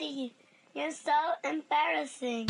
Daddy, you're so embarrassing.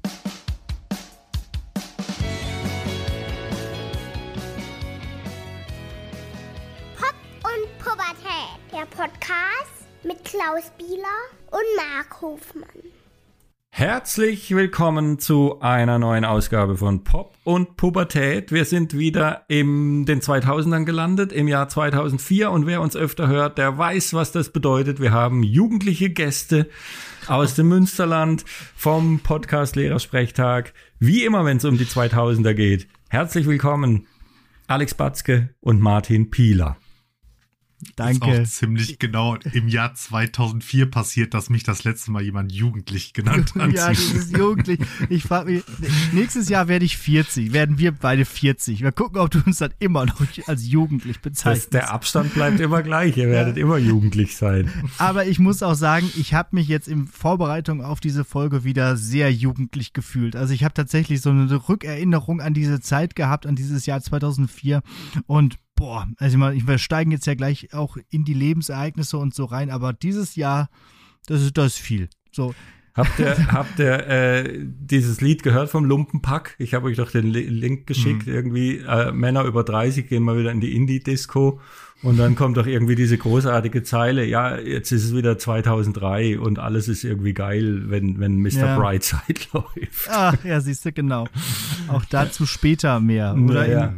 Pop und Pubertät, der Podcast mit Klaus Bieler und Marc Hofmann. Herzlich willkommen zu einer neuen Ausgabe von Pop und Pubertät. Wir sind wieder in den 2000ern gelandet, im Jahr 2004. Und wer uns öfter hört, der weiß, was das bedeutet. Wir haben jugendliche Gäste aus dem Münsterland vom Podcast Lehrersprechtag. Wie immer, wenn es um die 2000er geht. Herzlich willkommen, Alex Batzke und Martin Pieler. Danke. Ist auch ziemlich genau im Jahr 2004 passiert, dass mich das letzte Mal jemand jugendlich genannt hat. Ja, das ist jugendlich. Ich frage mich, nächstes Jahr werden wir beide 40. Mal gucken, ob du uns dann immer noch als jugendlich bezeichnest. Der Abstand bleibt immer gleich, ihr werdet immer jugendlich sein. Aber ich muss auch sagen, ich habe mich jetzt in Vorbereitung auf diese Folge wieder sehr jugendlich gefühlt. Also ich habe tatsächlich so eine Rückerinnerung an diese Zeit gehabt, an dieses Jahr 2004 und also wir steigen jetzt ja gleich auch in die Lebensereignisse und so rein, aber dieses Jahr, das ist viel. So. Habt ihr dieses Lied gehört vom Lumpenpack? Ich habe euch doch den Link geschickt, irgendwie Männer über 30 gehen mal wieder in die Indie-Disco und dann kommt doch irgendwie diese großartige Zeile, ja, jetzt ist es wieder 2003 und alles ist irgendwie geil, wenn Mr. Brightside läuft. Ach, ja, siehst du, genau. Auch dazu später mehr, oder? Ja.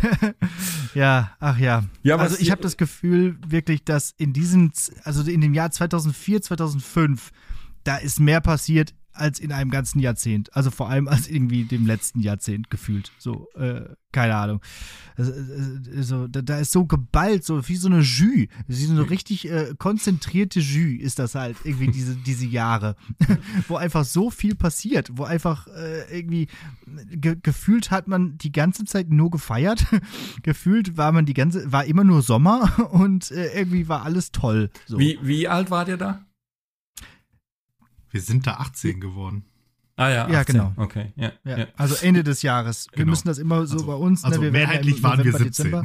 Ja, ach ja. Also ich habe das Gefühl wirklich, dass in dem Jahr 2004, 2005, da ist mehr passiert als in einem ganzen Jahrzehnt. Also vor allem als irgendwie dem letzten Jahrzehnt gefühlt. So, keine Ahnung. Also, da ist so geballt, so wie so eine Jus. So eine richtig konzentrierte Jus ist das halt irgendwie diese Jahre. Wo einfach so viel passiert. Wo einfach irgendwie gefühlt hat man die ganze Zeit nur gefeiert. Gefühlt war immer nur Sommer und irgendwie war alles toll. So. Wie alt wart ihr da? Wir sind da 18 geworden. Ah ja, 18. Ja, genau. Okay, ja. Also Ende des Jahres. Wir müssen das immer so bei uns. Also mehrheitlich waren wir 17.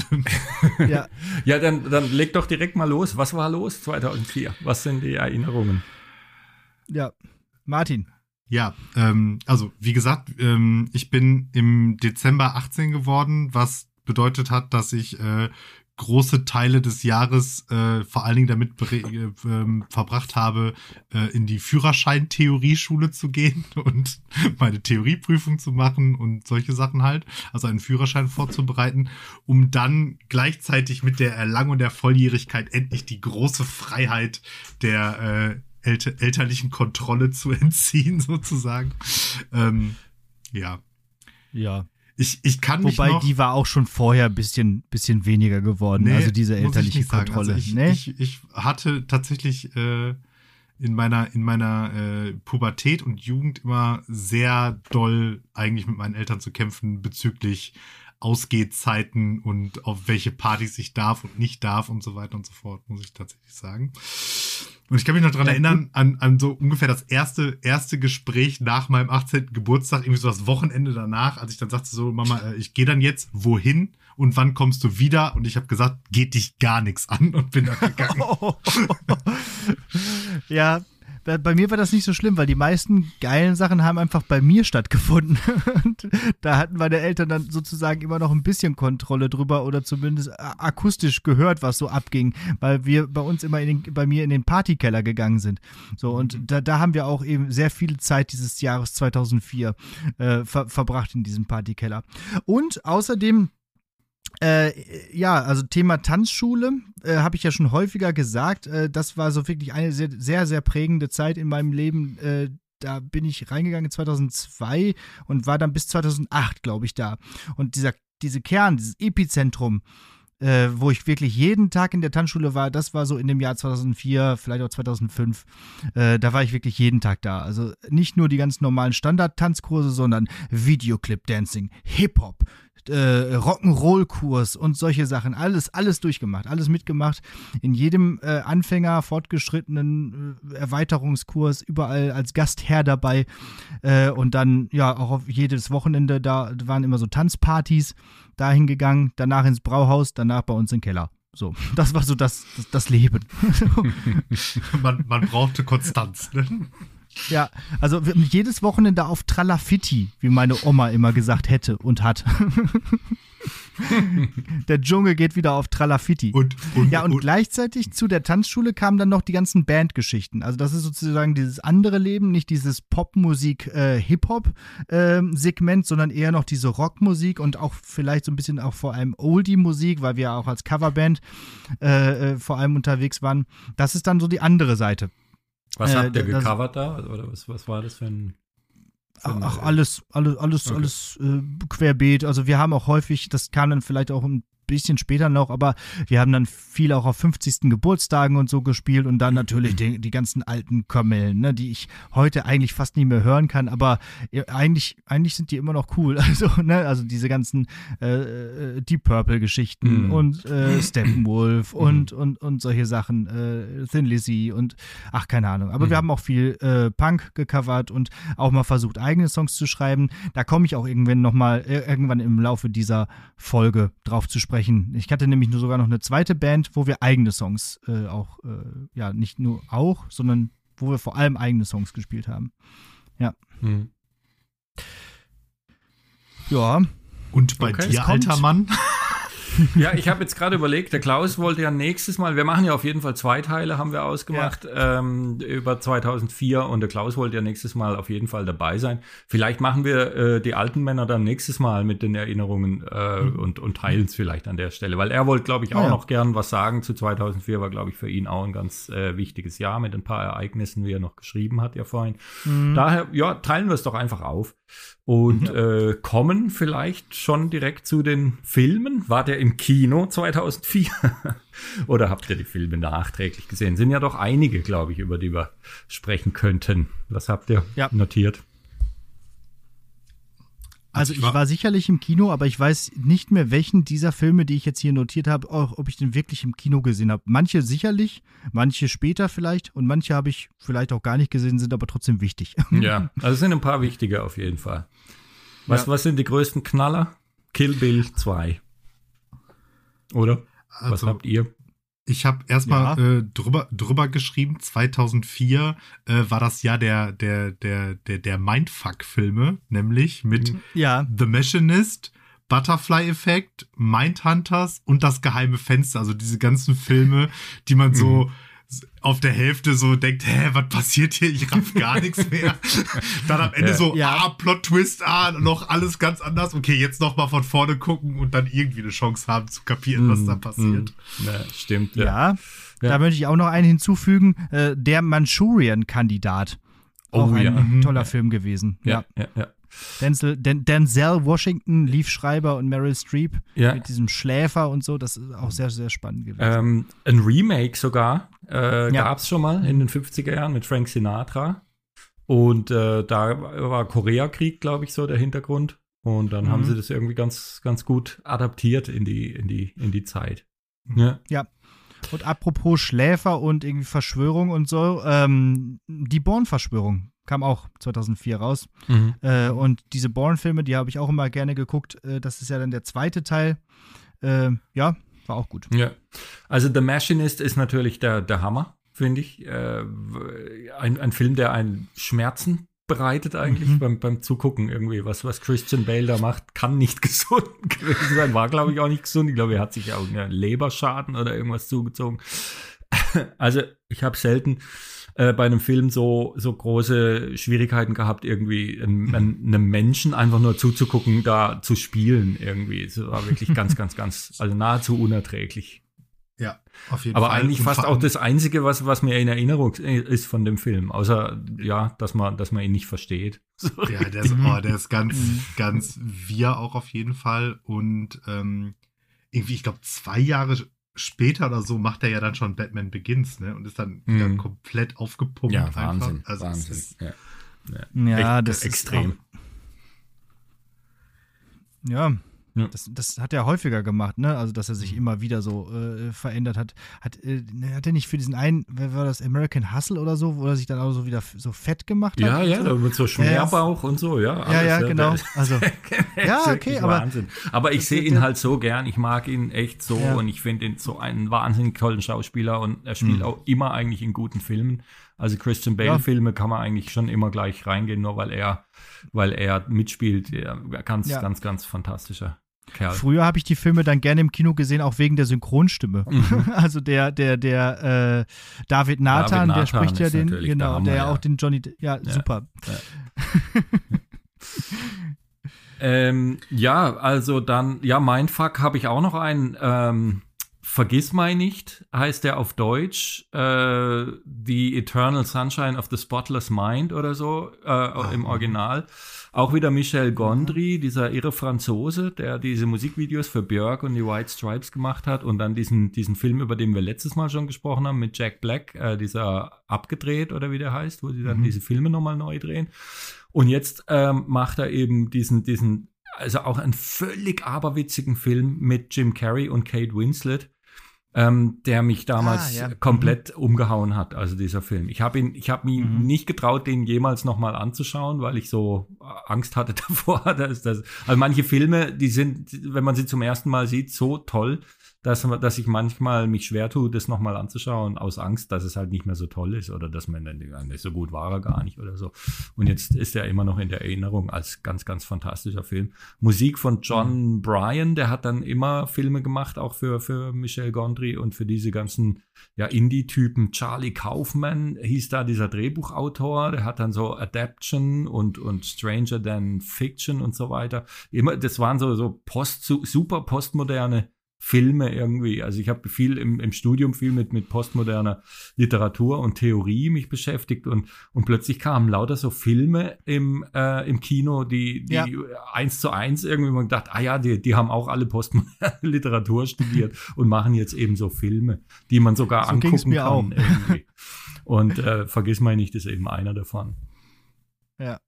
Ja, dann leg doch direkt mal los. Was war los 2004? Was sind die Erinnerungen? Ja, Martin. Ja, also wie gesagt, ich bin im Dezember 18 geworden, was bedeutet hat, dass ich große Teile des Jahres vor allen Dingen damit verbracht habe, in die Führerschein-Theorieschule zu gehen und meine Theorieprüfung zu machen und solche Sachen halt, also einen Führerschein vorzubereiten, um dann gleichzeitig mit der Erlangung der Volljährigkeit endlich die große Freiheit der elterlichen Kontrolle zu entziehen, sozusagen. Ja. Ich kann mich Wobei die war auch schon vorher ein bisschen weniger geworden, also diese elterliche Kontrolle. Also ich hatte tatsächlich in meiner Pubertät und Jugend immer sehr doll eigentlich mit meinen Eltern zu kämpfen bezüglich Ausgehzeiten und auf welche Partys ich darf und nicht darf und so weiter und so fort, muss ich tatsächlich sagen. Und ich kann mich noch dran erinnern, an so ungefähr das erste Gespräch nach meinem 18. Geburtstag, irgendwie so das Wochenende danach, als ich dann sagte so, Mama, ich gehe dann jetzt, wohin und wann kommst du wieder? Und ich habe gesagt, geht dich gar nichts an und bin dann gegangen. Ja, bei mir war das nicht so schlimm, weil die meisten geilen Sachen haben einfach bei mir stattgefunden. Und da hatten meine Eltern dann sozusagen immer noch ein bisschen Kontrolle drüber oder zumindest akustisch gehört, was so abging, weil wir bei uns immer bei mir in den Partykeller gegangen sind. So, und da haben wir auch eben sehr viel Zeit dieses Jahres 2004 verbracht in diesem Partykeller. Und außerdem also Thema Tanzschule, habe ich ja schon häufiger gesagt, das war so wirklich eine sehr, sehr, sehr prägende Zeit in meinem Leben. Da bin ich reingegangen 2002 und war dann bis 2008, glaube ich, da. Und dieses Epizentrum, wo ich wirklich jeden Tag in der Tanzschule war, das war so in dem Jahr 2004, vielleicht auch 2005. Da war ich wirklich jeden Tag da. Also nicht nur die ganz normalen Standard-Tanzkurse, sondern Videoclip-Dancing, Hip-Hop, Rock'n'Roll-Kurs und solche Sachen. Alles durchgemacht, alles mitgemacht. In jedem Anfänger, fortgeschrittenen Erweiterungskurs, überall als Gastherr dabei. Und dann, ja, auch auf jedes Wochenende, da waren immer so Tanzpartys dahin gegangen, danach ins Brauhaus, danach bei uns im Keller. So, das war so das Leben. man brauchte Konstanz, ne? Ja, also jedes Wochenende auf Tralafitti, wie meine Oma immer gesagt hätte und hat. Der Dschungel geht wieder auf Tralafitti. Und gleichzeitig zu der Tanzschule kamen dann noch die ganzen Bandgeschichten. Also das ist sozusagen dieses andere Leben, nicht dieses Popmusik-Hip-Hop-Segment, sondern eher noch diese Rockmusik und auch vielleicht so ein bisschen auch vor allem Oldie-Musik, weil wir auch als Coverband vor allem unterwegs waren. Das ist dann so die andere Seite. Was habt ihr gecovert da? Oder was war das für ein... Ach, alles querbeet. Also wir haben auch häufig, das kam dann vielleicht auch ein bisschen später noch, aber wir haben dann viel auch auf 50. Geburtstagen und so gespielt und dann natürlich die ganzen alten Kamellen, ne, die ich heute eigentlich fast nicht mehr hören kann, aber eigentlich sind die immer noch cool. Also diese ganzen Deep Purple-Geschichten und Steppenwolf und solche Sachen, Thin Lizzy und ach, keine Ahnung. Aber wir haben auch viel Punk gecovert und auch mal versucht, eigene Songs zu schreiben. Da komme ich auch irgendwann im Laufe dieser Folge drauf zu sprechen. Ich hatte nämlich sogar noch eine zweite Band, wo wir eigene Songs nicht nur auch, sondern wo wir vor allem eigene Songs gespielt haben. Ja. Ja. Und bei dir, alter Mann? Ja, ich habe jetzt gerade überlegt, der Klaus wollte ja nächstes Mal, wir machen ja auf jeden Fall 2 Teile, haben wir ausgemacht, über 2004 und der Klaus wollte ja nächstes Mal auf jeden Fall dabei sein. Vielleicht machen wir die alten Männer dann nächstes Mal mit den Erinnerungen und teilen es vielleicht an der Stelle, weil er wollte, glaube ich, auch noch gern was sagen zu 2004, war, glaube ich, für ihn auch ein ganz wichtiges Jahr mit ein paar Ereignissen, wie er noch geschrieben hat ja vorhin. Daher, teilen wir es doch einfach auf. Und kommen vielleicht schon direkt zu den Filmen. War der im Kino 2004? Oder habt ihr die Filme nachträglich gesehen? Sind ja doch einige, glaube ich, über die wir sprechen könnten. Was habt ihr notiert? Also ich war sicherlich im Kino, aber ich weiß nicht mehr, welchen dieser Filme, die ich jetzt hier notiert habe, ob ich den wirklich im Kino gesehen habe. Manche sicherlich, manche später vielleicht und manche habe ich vielleicht auch gar nicht gesehen, sind aber trotzdem wichtig. Ja, also es sind ein paar wichtige auf jeden Fall. Was sind die größten Knaller? Kill Bill 2. Oder? Also, was habt ihr? Ich habe erstmal drüber geschrieben, 2004 war das Jahr der Mindfuck-Filme, nämlich mit The Machinist, Butterfly Effect, Mindhunters und Das geheime Fenster. Also diese ganzen Filme, die man so auf der Hälfte so denkt, was passiert hier? Ich raff gar nichts mehr. Dann am Ende Plot-Twist, noch alles ganz anders. Okay, jetzt noch mal von vorne gucken und dann irgendwie eine Chance haben zu kapieren, was da passiert. Ja, stimmt. Ja, da möchte ich auch noch einen hinzufügen. Der Manchurian-Kandidat. Auch ein toller Film gewesen. Ja. Denzel Washington, Liev Schreiber und Meryl Streep mit diesem Schläfer und so, das ist auch sehr, sehr spannend gewesen. Ein Remake sogar gab es schon mal in den 50er Jahren mit Frank Sinatra und da war Koreakrieg, glaube ich, so der Hintergrund und dann haben sie das irgendwie ganz, ganz gut adaptiert in die Zeit. Ja. Und apropos Schläfer und irgendwie Verschwörung und so, die Bourne-Verschwörung kam auch 2004 raus. Und diese Bourne-Filme, die habe ich auch immer gerne geguckt. Das ist ja dann der zweite Teil. War auch gut. Ja, also The Machinist ist natürlich der Hammer, finde ich. Ein Film, der einen Schmerzen bereitet eigentlich beim Zugucken irgendwie. Was Christian Bale da macht, kann nicht gesund gewesen sein. War, glaube ich, auch nicht gesund. Ich glaube, er hat sich auch einen Leberschaden oder irgendwas zugezogen. Also ich habe selten bei einem Film so große Schwierigkeiten gehabt, irgendwie einem Menschen einfach nur zuzugucken, da zu spielen irgendwie. Es war wirklich ganz, ganz, ganz, also nahezu unerträglich. Ja, auf jeden Fall. Aber eigentlich fast auch das Einzige, was mir in Erinnerung ist von dem Film, außer dass man ihn nicht versteht. Ja, der ist ganz, ganz wir auch auf jeden Fall. Und irgendwie, ich glaube, 2 Jahre später oder so macht er ja dann schon Batman Begins, ne? Und ist dann wieder komplett aufgepumpt. Ja, Wahnsinn. Einfach. Also Wahnsinn. Ja, das ist extrem. Ja. Das hat er häufiger gemacht, ne? Also, dass er sich immer wieder so verändert hat. Hat er nicht für diesen einen, wer war das, American Hustle oder so, wo er sich dann auch so wieder so fett gemacht hat? Ja, so? mit so Schmerbauch und so, ja. Ja, genau. Also, ja, okay, aber Wahnsinn. Aber ich sehe ihn halt so gern, ich mag ihn echt so und ich finde ihn so einen wahnsinnig tollen Schauspieler und er spielt auch immer eigentlich in guten Filmen. Also Christian Bale-Filme kann man eigentlich schon immer gleich reingehen, nur weil er mitspielt. Ganz fantastischer Kerl. Früher habe ich die Filme dann gerne im Kino gesehen, auch wegen der Synchronstimme. Also der David Nathan, der spricht ja den, genau, Hammer, der ja auch den Johnny, super. Also dann, Mindfuck habe ich auch noch einen, Vergissmeinnicht heißt der auf Deutsch, The Eternal Sunshine of the Spotless Mind oder so, im Original. Auch wieder Michel Gondry, dieser irre Franzose, der diese Musikvideos für Björk und die White Stripes gemacht hat und dann diesen Film, über den wir letztes Mal schon gesprochen haben, mit Jack Black, dieser Abgedreht oder wie der heißt, wo sie dann diese Filme nochmal neu drehen. Und jetzt macht er eben diesen, also auch einen völlig aberwitzigen Film mit Jim Carrey und Kate Winslet, der mich damals komplett umgehauen hat, also dieser Film. Ich habe mich nicht getraut, den jemals nochmal anzuschauen, weil ich so Angst hatte davor. Also manche Filme, die sind, wenn man sie zum ersten Mal sieht, so toll, dass ich manchmal mich schwer tue, das nochmal anzuschauen, aus Angst, dass es halt nicht mehr so toll ist oder dass man dann nicht so gut war er gar nicht oder so. Und jetzt ist er immer noch in der Erinnerung als ganz, ganz fantastischer Film. Musik von John Bryan, der hat dann immer Filme gemacht, auch für Michel Gondry und für diese ganzen Indie-Typen. Charlie Kaufman hieß da dieser Drehbuchautor, der hat dann so Adaption und Stranger Than Fiction und so weiter. Das waren so super postmoderne Filme irgendwie. Also ich habe viel im Studium viel mit postmoderner Literatur und Theorie mich beschäftigt und plötzlich kamen lauter so Filme im Kino, die 1:1 irgendwie man gedacht, die haben auch alle postmoderne Literatur studiert und machen jetzt eben so Filme, die man sogar so angucken kann auch. Irgendwie. Und Vergissmeinnicht ist eben einer davon. Ja.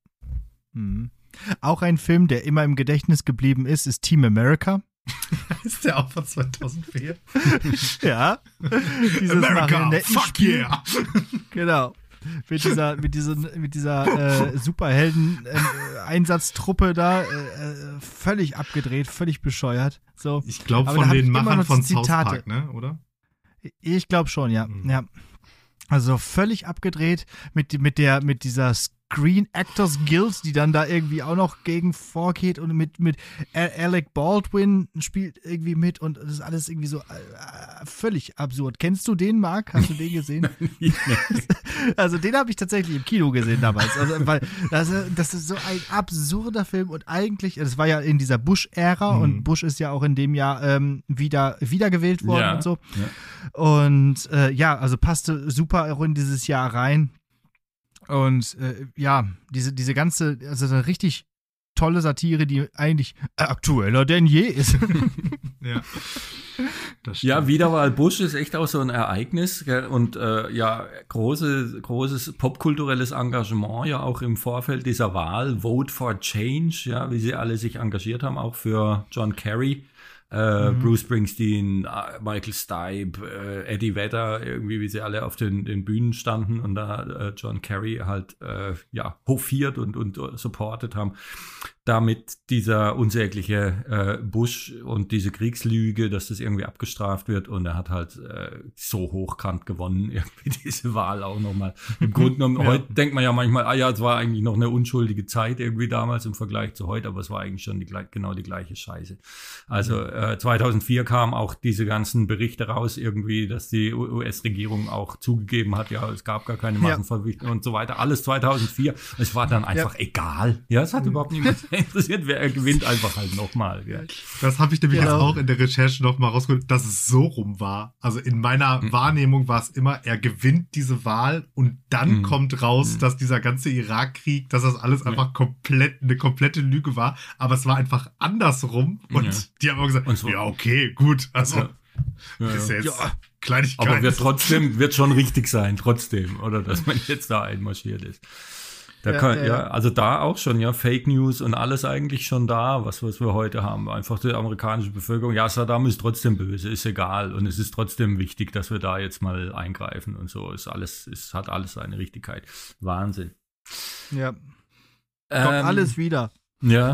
Auch ein Film, der immer im Gedächtnis geblieben ist Team America. Ist der auch von 2004? Ja. America, fuck yeah! Genau. Mit dieser Superhelden-Einsatztruppe da völlig abgedreht, völlig bescheuert. So. Ich glaube von den Machern von South Park, ne? Oder? Ich glaube schon, ja. Ja. Also völlig abgedreht mit dieser Screen Actors Guild, die dann da irgendwie auch noch gegen vorgeht und mit Alec Baldwin spielt irgendwie mit und das ist alles irgendwie so völlig absurd. Kennst du den, Marc? Hast du den gesehen? Also den habe ich tatsächlich im Kino gesehen damals, also, weil das ist so ein absurder Film und eigentlich, das war ja in dieser Bush-Ära und Bush ist ja auch in dem Jahr wiedergewählt worden und so. Ja. Und also passte super auch in dieses Jahr rein. Und diese ganze, also eine richtig tolle Satire, die eigentlich aktueller denn je ist. Ja. Ja, Wiederwahl Bush ist echt auch so ein Ereignis, gell? Und großes popkulturelles Engagement ja auch im Vorfeld dieser Wahl. Vote for Change, ja, wie sie alle sich engagiert haben, auch für John Kerry. Bruce Springsteen, Michael Stipe, Eddie Vedder, irgendwie, wie sie alle auf den Bühnen standen und da John Kerry halt hofiert und supportet haben. Damit dieser unsägliche Bush und diese Kriegslüge, dass das irgendwie abgestraft wird und er hat halt so hochkant gewonnen, irgendwie diese Wahl auch nochmal. Im Grunde genommen, heute denkt man ja manchmal, es war eigentlich noch eine unschuldige Zeit irgendwie damals im Vergleich zu heute, aber es war eigentlich schon genau die gleiche Scheiße. Also 2004 kamen auch diese ganzen Berichte raus irgendwie, dass die US-Regierung auch zugegeben hat, es gab gar keine Massenverwüstung und so weiter. Alles 2004. Es war dann einfach egal. Ja, es hat überhaupt niemand interessiert, wer gewinnt einfach halt nochmal. Ja. Das habe ich nämlich jetzt auch in der Recherche nochmal rausgeholt, dass es so rum war. Also in meiner Wahrnehmung war es immer, er gewinnt diese Wahl und dann kommt raus, dass dieser ganze Irakkrieg, dass das alles einfach eine komplette Lüge war. Aber es war einfach andersrum und die haben auch gesagt, so, okay, gut, also ist ja jetzt Kleinigkeit. Aber wird schon richtig sein, trotzdem, oder dass man jetzt da einmarschiert ist. Also da auch schon, ja, Fake News und alles eigentlich schon da, was wir heute haben. Einfach die amerikanische Bevölkerung, ja, Saddam ist trotzdem böse, ist egal. Und es ist trotzdem wichtig, dass wir da jetzt mal eingreifen und so. Hat alles seine Richtigkeit. Wahnsinn. Ja. Kommt alles wieder. Ja.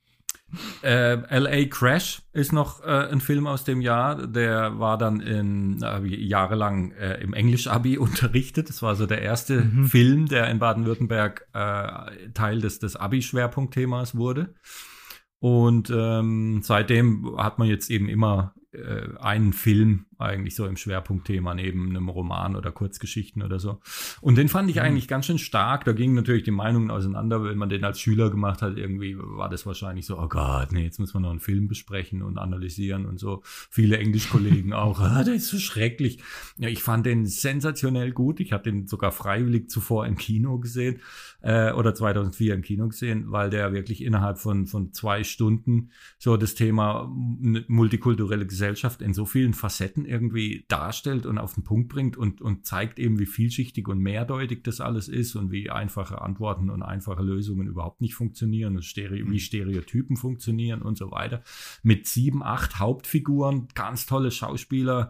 L.A. Crash ist noch ein Film aus dem Jahr, der war dann jahrelang im Englisch-Abi unterrichtet. Das war so der erste Film, der in Baden-Württemberg Teil des Abi-Schwerpunktthemas wurde. Und seitdem hat man jetzt eben immer einen Film eigentlich so im Schwerpunktthema neben einem Roman oder Kurzgeschichten oder so. Und den fand ich eigentlich ganz schön stark. Da gingen natürlich die Meinungen auseinander. Wenn man den als Schüler gemacht hat, irgendwie war das wahrscheinlich so, oh Gott, nee, jetzt müssen wir noch einen Film besprechen und analysieren und so. Viele Englischkollegen auch, der ist so schrecklich. Ja, ich fand den sensationell gut. Ich hatte den sogar freiwillig zuvor im Kino gesehen oder 2004 im Kino gesehen, weil der wirklich innerhalb von 2 Stunden so das Thema multikulturelle Gesellschaft in so vielen Facetten irgendwie darstellt und auf den Punkt bringt und zeigt eben, wie vielschichtig und mehrdeutig das alles ist und wie einfache Antworten und einfache Lösungen überhaupt nicht funktionieren und wie Stereotypen funktionieren und so weiter. Mit 7, 8 Hauptfiguren, ganz tolle Schauspieler,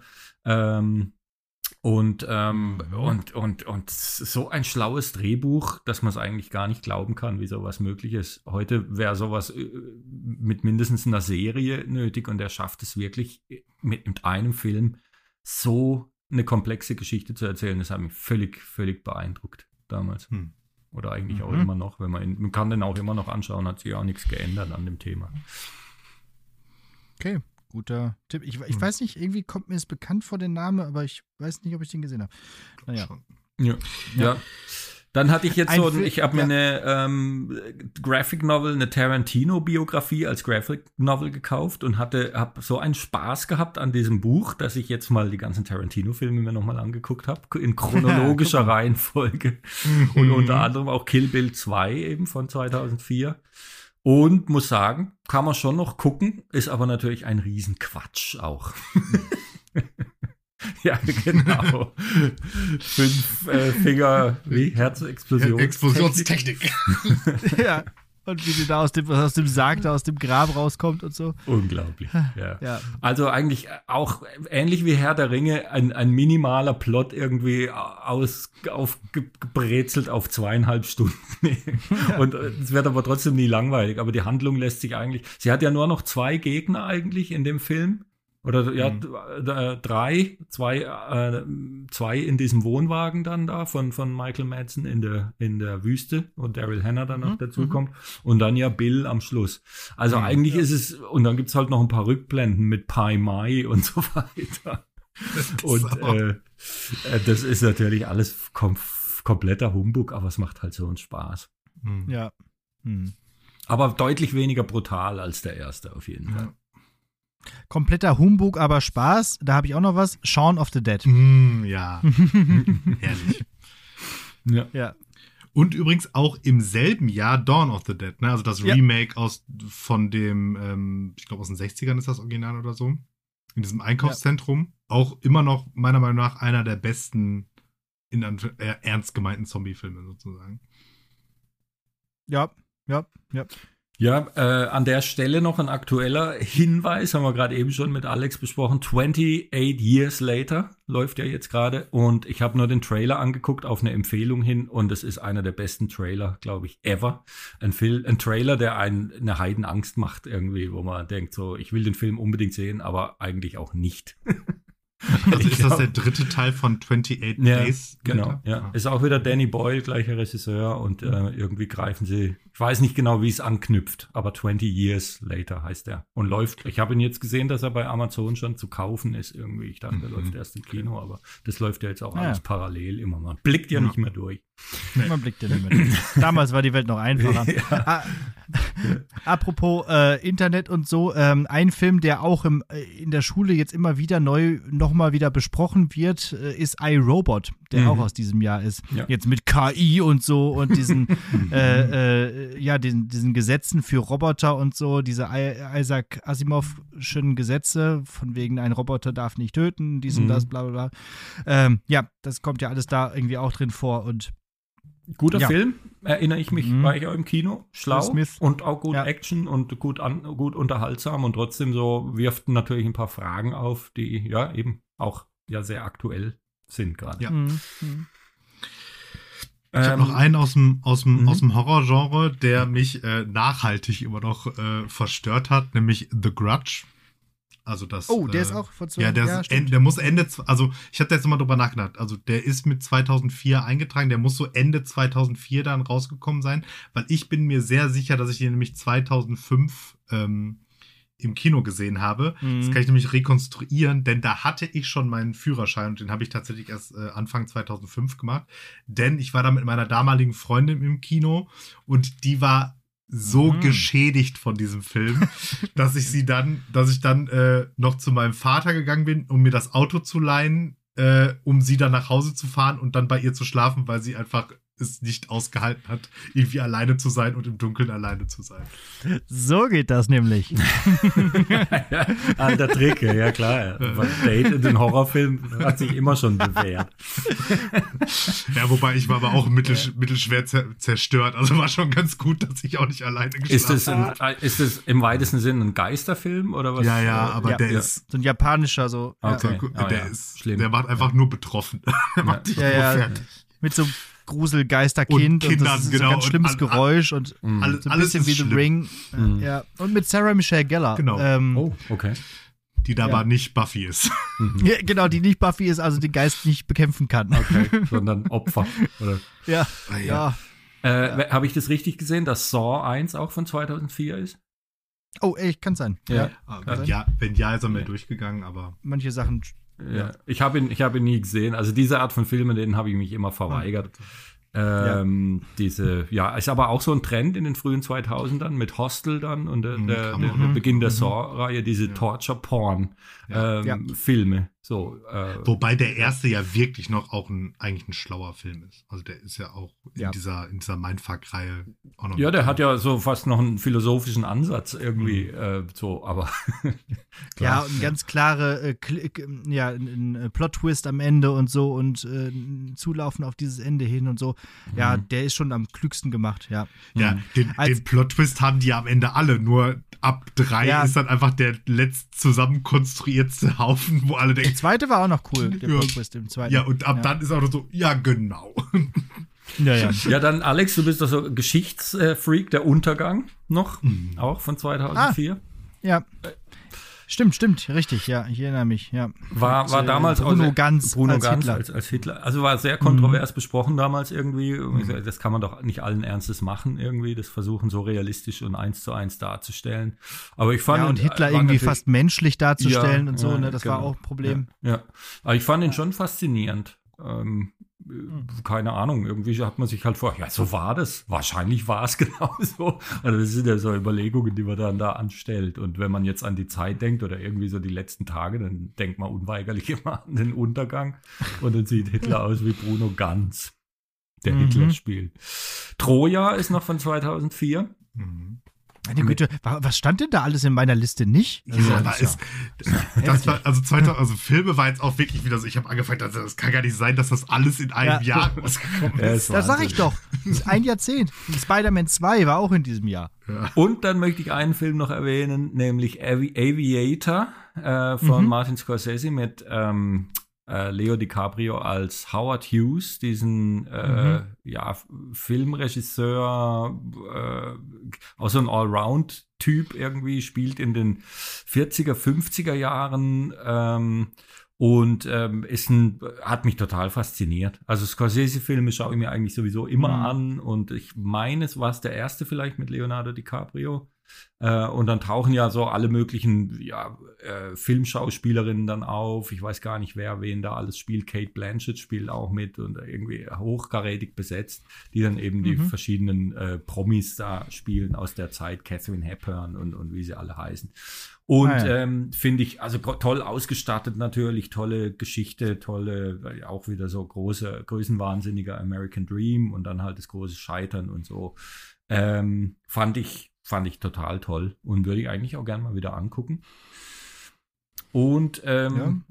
und so ein schlaues Drehbuch, dass man es eigentlich gar nicht glauben kann, wie sowas möglich ist. Heute wäre sowas mit mindestens einer Serie nötig und er schafft es wirklich mit einem Film so eine komplexe Geschichte zu erzählen. Das hat mich völlig, völlig beeindruckt damals. Oder eigentlich auch immer noch, man kann den auch immer noch anschauen, hat sich auch nichts geändert an dem Thema. Okay. Guter Tipp. Ich weiß nicht, irgendwie kommt mir es bekannt vor, den Namen, aber ich weiß nicht, ob ich den gesehen habe. Naja. Ja. Dann hatte ich jetzt ich habe mir eine Graphic Novel, eine Tarantino-Biografie als Graphic Novel gekauft und habe so einen Spaß gehabt an diesem Buch, dass ich jetzt mal die ganzen Tarantino-Filme mir nochmal angeguckt habe, in chronologischer Reihenfolge. Und unter anderem auch Kill Bill 2 eben von 2004. Und muss sagen, kann man schon noch gucken, ist aber natürlich ein Riesenquatsch auch. Ja, genau. 5 Finger, Herzexplosion. Explosionstechnik. Ja. Und wie sie da aus dem Sarg, da aus dem Grab rauskommt und so. Unglaublich, ja. Also eigentlich auch ähnlich wie Herr der Ringe, ein minimaler Plot irgendwie aufgebrezelt auf 2,5 Stunden. Und es wird aber trotzdem nie langweilig. Aber die Handlung lässt sich eigentlich, sie hat ja nur noch 2 Gegner eigentlich in dem Film. Oder 3, 2 in diesem Wohnwagen dann da von Michael Madsen in der Wüste, wo Daryl Hannah dann noch dazu kommt. Und dann ja Bill am Schluss. Also eigentlich ist es, und dann gibt's halt noch ein paar Rückblenden mit Pai Mai und so weiter. Und das ist natürlich alles kompletter Humbug, aber es macht halt so einen Spaß. Ja. Aber deutlich weniger brutal als der erste auf jeden Fall. Kompletter Humbug, aber Spaß. Da habe ich auch noch was. Shaun of the Dead. Ja. Herrlich. Ja. Und übrigens auch im selben Jahr Dawn of the Dead, ne? Also das Remake von dem, ich glaube aus den 60ern ist das Original oder so. In diesem Einkaufszentrum. Auch immer noch, meiner Meinung nach, einer der besten, ernst gemeinten Zombie-Filme sozusagen. Ja. Ja, an der Stelle noch ein aktueller Hinweis, haben wir gerade eben schon mit Alex besprochen. 28 Years Later läuft ja jetzt gerade und ich habe nur den Trailer angeguckt auf eine Empfehlung hin und es ist einer der besten Trailer, glaube ich, ever. Ein Trailer, der eine Heidenangst macht irgendwie, wo man denkt so, ich will den Film unbedingt sehen, aber eigentlich auch nicht. Also ist das der 3. Teil von 28 Days? Genau, ja. Ist auch wieder Danny Boyle, gleicher Regisseur und irgendwie greifen sie, ich weiß nicht genau, wie es anknüpft, aber 20 Years Later heißt er und läuft, ich habe ihn jetzt gesehen, dass er bei Amazon schon zu kaufen ist irgendwie, ich dachte, er läuft erst im Kino, aber das läuft ja jetzt auch alles parallel immer, man blickt ja nicht mehr durch. Nee. Man blickt ja nicht mehr durch. Damals war die Welt noch einfacher. Apropos Internet und so, ein Film, der auch in der Schule jetzt immer wieder nochmal wieder besprochen wird, ist iRobot, der auch aus diesem Jahr ist. Ja. Jetzt mit KI und so und diesen diesen Gesetzen für Roboter und so, diese Isaac Asimovschen Gesetze, von wegen ein Roboter darf nicht töten, dies und das, bla bla bla. Das kommt ja alles da irgendwie auch drin vor und guter Film, erinnere ich mich, war ich auch im Kino, schlau Smith. und auch gut Action und gut unterhaltsam und trotzdem so wirft natürlich ein paar Fragen auf, die ja eben auch sehr aktuell sind gerade. Ja. Ich habe noch einen aus dem Horrorgenre, der mich nachhaltig immer noch verstört hat, nämlich The Grudge. Also das. Der ist auch vor 2 Jahren. Ja, der muss Ende. Also ich habe da jetzt mal drüber nachgedacht. Also der ist mit 2004 eingetragen. Der muss so Ende 2004 dann rausgekommen sein, weil ich bin mir sehr sicher, dass ich den nämlich 2005 im Kino gesehen habe. Das kann ich nämlich rekonstruieren, denn da hatte ich schon meinen Führerschein und den habe ich tatsächlich erst Anfang 2005 gemacht. Denn ich war da mit meiner damaligen Freundin im Kino und die war so geschädigt von diesem Film, dass ich dann noch zu meinem Vater gegangen bin, um mir das Auto zu leihen, um sie dann nach Hause zu fahren und dann bei ihr zu schlafen, weil sie einfach es nicht ausgehalten hat, irgendwie alleine zu sein und im Dunkeln alleine zu sein. So geht das nämlich. Alter Trick, ja klar. Date in den Horrorfilmen hat sich immer schon bewährt. Ja, wobei ich war aber auch mittelschwer zerstört. Also war schon ganz gut, dass ich auch nicht alleine geschlafen habe. Ist es im weitesten Sinne ein Geisterfilm oder was? Ja, aber der ist so ein japanischer so. Okay. Der macht einfach nur betroffen. Der macht dich nur fertig. Mit so Gruselgeisterkind und das ist so ein ganz schlimmes Geräusch und so ein bisschen wie The Ring. Ja. Und mit Sarah Michelle Gellar. Genau. Okay. Die da aber nicht Buffy ist. Ja, genau, die nicht Buffy ist, also den Geist nicht bekämpfen kann. Okay, sondern Opfer. Oder? Ja. Habe ich das richtig gesehen, dass Saw 1 auch von 2004 ist? Oh, echt, kann sein. Ja. Wenn ja, ist er mir durchgegangen, aber manche Sachen. Ja. Ich hab ihn nie gesehen. Also diese Art von Filmen, denen habe ich mich immer verweigert. Ist aber auch so ein Trend in den frühen 2000ern mit Hostel dann und der Beginn der Saw-Reihe, diese Torture-Porn-Filme. So, wobei der erste ja wirklich noch auch eigentlich ein schlauer Film ist. Also der ist ja auch in dieser Mindfuck-Reihe auch noch. Ja, der hat ja so fast noch einen philosophischen Ansatz irgendwie, aber. Ja, und ein ganz klare, ein Plot-Twist am Ende und so und Zulaufen auf dieses Ende hin und so. Ja, der ist schon am klügsten gemacht, ja. Ja, den Plot-Twist haben die ja am Ende alle, nur ab 3 ist dann einfach der letzt zusammenkonstruiertste Haufen, wo alle denken. Der zweite war auch noch cool, der Plot-Twist im zweiten. Ja, und ab dann ist auch noch so, ja, genau. Ja, dann Alex, du bist doch so Geschichtsfreak, der Untergang noch, auch von 2004. Ja. Stimmt, richtig, ja, ich erinnere mich, ja. War damals Bruno Ganz als Hitler. Also war sehr kontrovers besprochen damals irgendwie. Das kann man doch nicht allen Ernstes machen irgendwie, das versuchen so realistisch und 1:1 darzustellen. Aber ich fand und Hitler irgendwie fast menschlich darzustellen und so, ne, das war auch ein Problem. Ja. Aber ich fand ihn schon faszinierend. Keine Ahnung, irgendwie hat man sich halt so war das. Wahrscheinlich war es genauso. Also das sind ja so Überlegungen, die man dann da anstellt. Und wenn man jetzt an die Zeit denkt oder irgendwie so die letzten Tage, dann denkt man unweigerlich immer an den Untergang. Und dann sieht Hitler aus wie Bruno Ganz, der Hitler spielt. Troja ist noch von 2004. Meine Güte, was stand denn da alles in meiner Liste nicht? Filme war jetzt auch wirklich wieder so, ich habe angefangen, das kann gar nicht sein, dass das alles in einem Jahr rausgekommen ist. Das sag ich doch. Das ist ein Jahrzehnt. Spider-Man 2 war auch in diesem Jahr. Ja. Und dann möchte ich einen Film noch erwähnen, nämlich Aviator von Martin Scorsese mit Leo DiCaprio als Howard Hughes, diesen Filmregisseur, auch so ein Allround-Typ irgendwie, spielt in den 40er, 50er Jahren und hat mich total fasziniert. Also Scorsese-Filme schaue ich mir eigentlich sowieso immer an und ich meine, es war der erste vielleicht mit Leonardo DiCaprio. Und dann tauchen ja so alle möglichen Filmschauspielerinnen dann auf. Ich weiß gar nicht, wen da alles spielt. Cate Blanchett spielt auch mit und irgendwie hochkarätig besetzt, die dann eben die verschiedenen Promis da spielen aus der Zeit. Katharine Hepburn und wie sie alle heißen. Und finde ich, also toll ausgestattet natürlich, tolle Geschichte, auch wieder so größenwahnsinniger American Dream und dann halt das große Scheitern und so. Fand ich total toll und würde ich eigentlich auch gerne mal wieder angucken. Und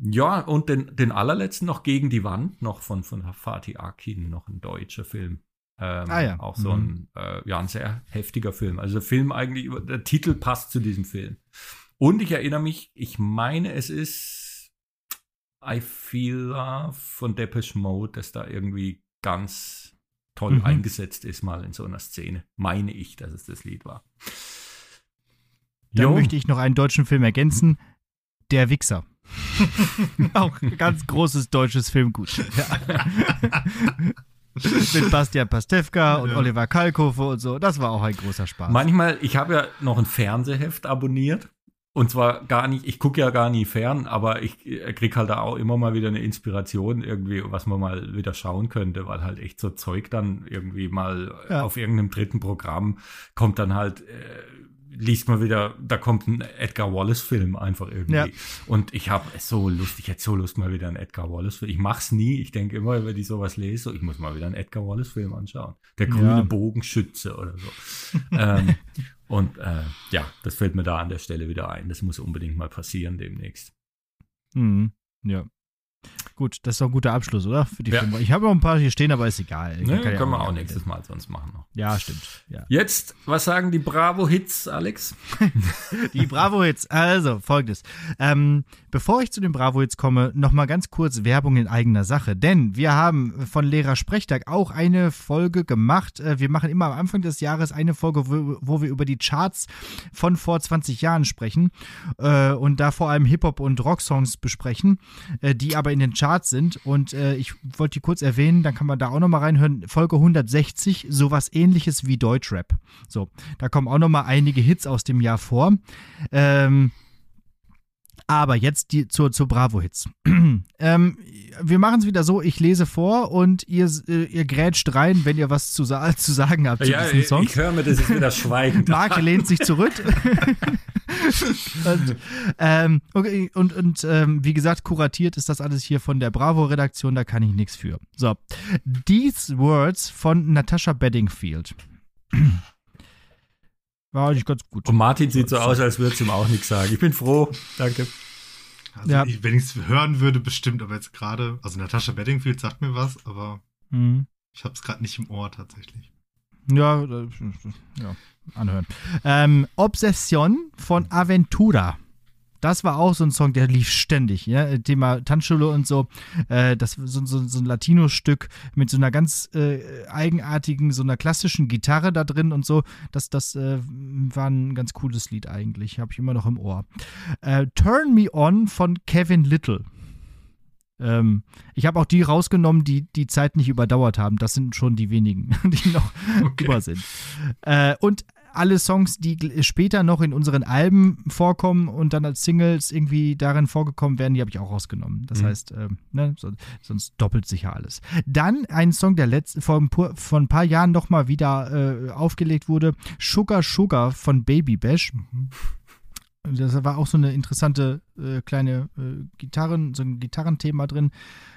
und den allerletzten noch Gegen die Wand, noch von Fatih Akin, noch ein deutscher Film. Auch so ein sehr heftiger Film. Also der Film eigentlich, der Titel passt zu diesem Film. Und ich erinnere mich, ich meine, es ist I Feel Love von Depeche Mode, das da irgendwie ganz toll eingesetzt ist, mal in so einer Szene. Meine ich, dass es das Lied war. Dann möchte ich noch einen deutschen Film ergänzen. Der Wichser. Auch ein ganz großes deutsches Filmgut. Ja. Mit Bastian Pastewka und Oliver Kalkofe und so. Das war auch ein großer Spaß. Manchmal, ich habe ja noch ein Fernsehheft abonniert. Und zwar gar nicht, ich gucke ja gar nie fern, aber ich kriege halt da auch immer mal wieder eine Inspiration irgendwie, was man mal wieder schauen könnte, weil halt echt so Zeug dann irgendwie mal auf irgendeinem dritten Programm kommt dann halt, liest man wieder, da kommt ein Edgar Wallace-Film einfach irgendwie. Ja. Und ich habe hätte so Lust mal wieder einen Edgar Wallace-Film. Ich mach's nie, ich denke immer, wenn ich sowas lese, ich muss mal wieder einen Edgar Wallace-Film anschauen. Der grüne Bogenschütze oder so. Das fällt mir da an der Stelle wieder ein. Das muss unbedingt mal passieren demnächst. Ja. Gut, das ist doch ein guter Abschluss, oder? Für die Filme. Ich habe noch ein paar hier stehen, aber ist egal. Können wir auch nächstes Mal sonst machen noch. Ja, stimmt. Ja. Jetzt, was sagen die Bravo-Hits, Alex? Die Bravo-Hits, also folgendes. Bevor ich zu den Bravo-Hits komme, nochmal ganz kurz Werbung in eigener Sache. Denn wir haben von Lehrer Sprechtag auch eine Folge gemacht. Wir machen immer am Anfang des Jahres eine Folge, wo wir über die Charts von vor 20 Jahren sprechen und da vor allem Hip-Hop- und Rock-Songs besprechen, die aber in den Charts sind. Und ich wollte die kurz erwähnen, dann kann man da auch nochmal reinhören. Folge 160, sowas ähnliches wie Deutschrap. So, da kommen auch nochmal einige Hits aus dem Jahr vor. Aber jetzt zur Bravo-Hits. Wir machen es wieder so, ich lese vor und ihr grätscht rein, wenn ihr was zu sagen habt zu diesen Songs. Ich höre mir das jetzt wieder schweigend. Marc lehnt sich zurück. und wie gesagt, kuratiert ist das alles hier von der Bravo-Redaktion, da kann ich nichts für. So, These Words von Natasha Bedingfield. War eigentlich ganz gut. Und Martin sieht so aus, als würde es ihm auch nichts sagen. Ich bin froh. Danke. Also wenn ich es hören würde, bestimmt, aber jetzt gerade, also Natasha Bedingfield sagt mir was, aber ich habe es gerade nicht im Ohr tatsächlich. Ja, anhören. Obsession von Aventura. Das war auch so ein Song, der lief ständig, ja? Thema Tanzschule und so. Das war so ein Latino-Stück mit so einer ganz eigenartigen, so einer klassischen Gitarre da drin und so. Das war ein ganz cooles Lied eigentlich. Habe ich immer noch im Ohr. Turn Me On von Kevin Little. Ich habe auch die rausgenommen, die Zeit nicht überdauert haben. Das sind schon die wenigen, die noch über sind. Und alle Songs, die später noch in unseren Alben vorkommen und dann als Singles irgendwie darin vorgekommen werden, die habe ich auch rausgenommen. Das heißt, sonst doppelt sich ja alles. Dann ein Song, der vor ein paar Jahren noch mal wieder aufgelegt wurde, Sugar Sugar von Baby Bash. Das war auch so eine interessante kleine so ein Gitarrenthema drin.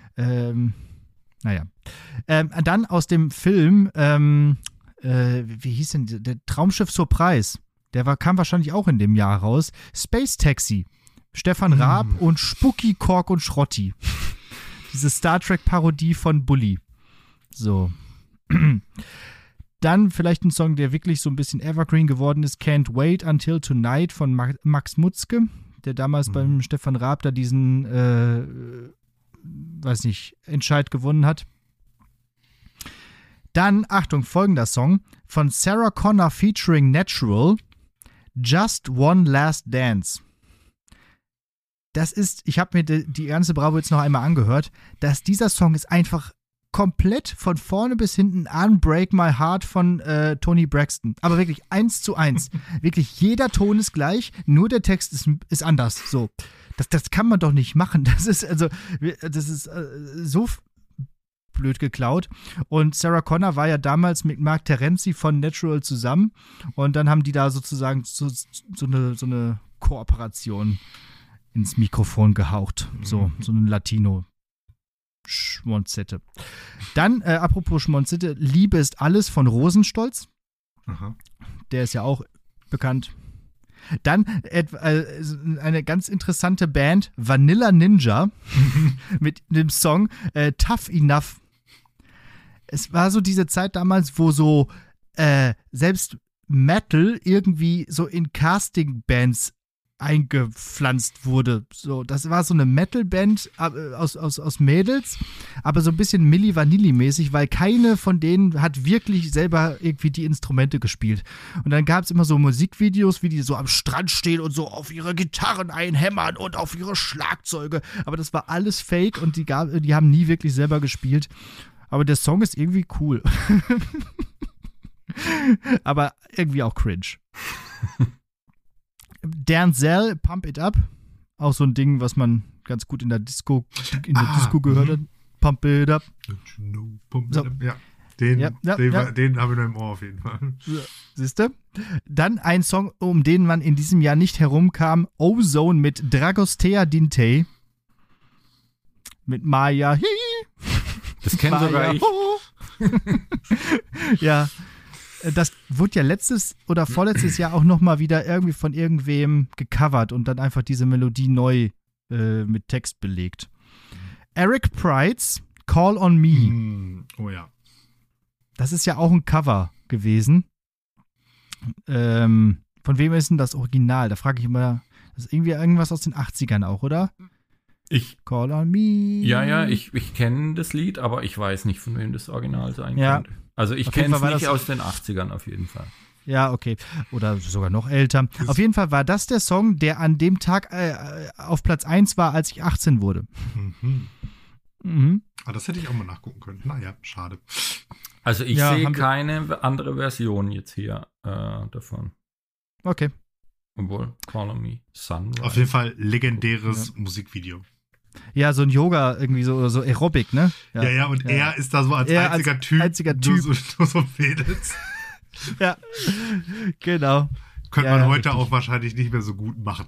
Dann aus dem Film wie hieß denn der Traumschiff Surprise? Kam wahrscheinlich auch in dem Jahr raus. Space Taxi. Stefan Raab und Spucki, Kork und Schrotti. Diese Star Trek-Parodie von Bully. So. Dann vielleicht ein Song, der wirklich so ein bisschen evergreen geworden ist. Can't Wait Until Tonight von Max Mutzke, der damals beim Stefan Raab da diesen, Entscheid gewonnen hat. Dann, Achtung, folgender Song von Sarah Connor featuring Natural, Just One Last Dance. Das ist, ich habe mir die ganze Bravo jetzt noch einmal angehört, dass dieser Song ist einfach komplett von vorne bis hinten Unbreak My Heart von Toni Braxton. Aber wirklich 1:1. Wirklich jeder Ton ist gleich, nur der Text ist anders. So, das kann man doch nicht machen. Das ist so blöd geklaut. Und Sarah Connor war ja damals mit Mark Terenzi von Natural zusammen und dann haben die da sozusagen so eine Kooperation ins Mikrofon gehaucht. So eine Latino-Schmonzette. Dann, apropos Schmonzette, Liebe ist alles von Rosenstolz. Aha. Der ist ja auch bekannt. Dann eine ganz interessante Band, Vanilla Ninja, mit dem Song Tough Enough. Es war so diese Zeit damals, wo so selbst Metal irgendwie so in Casting-Bands eingepflanzt wurde. So, das war so eine Metal-Band aus Mädels, aber so ein bisschen Milli Vanilli-mäßig, weil keine von denen hat wirklich selber irgendwie die Instrumente gespielt. Und dann gab es immer so Musikvideos, wie die so am Strand stehen und so auf ihre Gitarren einhämmern und auf ihre Schlagzeuge. Aber das war alles Fake und die haben nie wirklich selber gespielt. Aber der Song ist irgendwie cool. Aber irgendwie auch cringe. Denzel, Pump It Up. Auch so ein Ding, was man ganz gut in der Disco gehört hat. Pump It Up. So. Ja, den haben wir noch im Ohr auf jeden Fall. Siehst du? Dann ein Song, um den man in diesem Jahr nicht herumkam. Ozone mit Dragostea Dintei. Mit Maya Hi. Das kenne sogar ich. Ja. Das wurde ja letztes oder vorletztes Jahr auch nochmal wieder irgendwie von irgendwem gecovert und dann einfach diese Melodie neu mit Text belegt. Eric Prydz, Call on Me. Oh ja. Das ist ja auch ein Cover gewesen. Von wem ist denn das Original? Da frage ich immer, das ist irgendwie irgendwas aus den 80ern auch, oder? Call on Me. Ja, ich kenne das Lied, aber ich weiß nicht, von wem das Original sein könnte. Also ich kenne es nicht aus den 80ern auf jeden Fall. Ja, okay. Oder sogar noch älter. Auf jeden Fall war das der Song, der an dem Tag auf Platz 1 war, als ich 18 wurde. Das hätte ich auch mal nachgucken können. Naja, schade. Also ich sehe keine andere Version jetzt hier davon. Okay. Obwohl, Call on Me, Sunrise. Auf jeden Fall legendäres Musikvideo. Ja, so ein Yoga, irgendwie so Aerobic, ne? Ja, und er ist da so als einziger Typ. Nur so Mädels. Ja, genau. Könnte man heute auch wahrscheinlich nicht mehr so gut machen.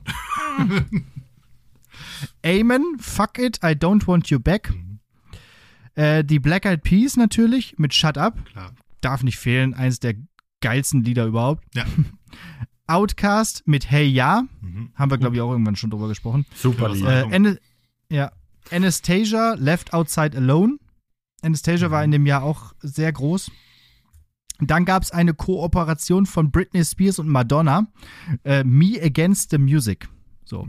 Amen, Fuck It, I Don't Want You Back. Die Black Eyed Peas natürlich mit Shut Up. Klar. Darf nicht fehlen, eines der geilsten Lieder überhaupt. Ja. Outkast mit Hey Ya. Haben wir, glaube ich, auch irgendwann schon drüber gesprochen. Super Lied. Anastasia, Left Outside Alone. Anastasia war in dem Jahr auch sehr groß. Dann gab es eine Kooperation von Britney Spears und Madonna. Me Against the Music. So.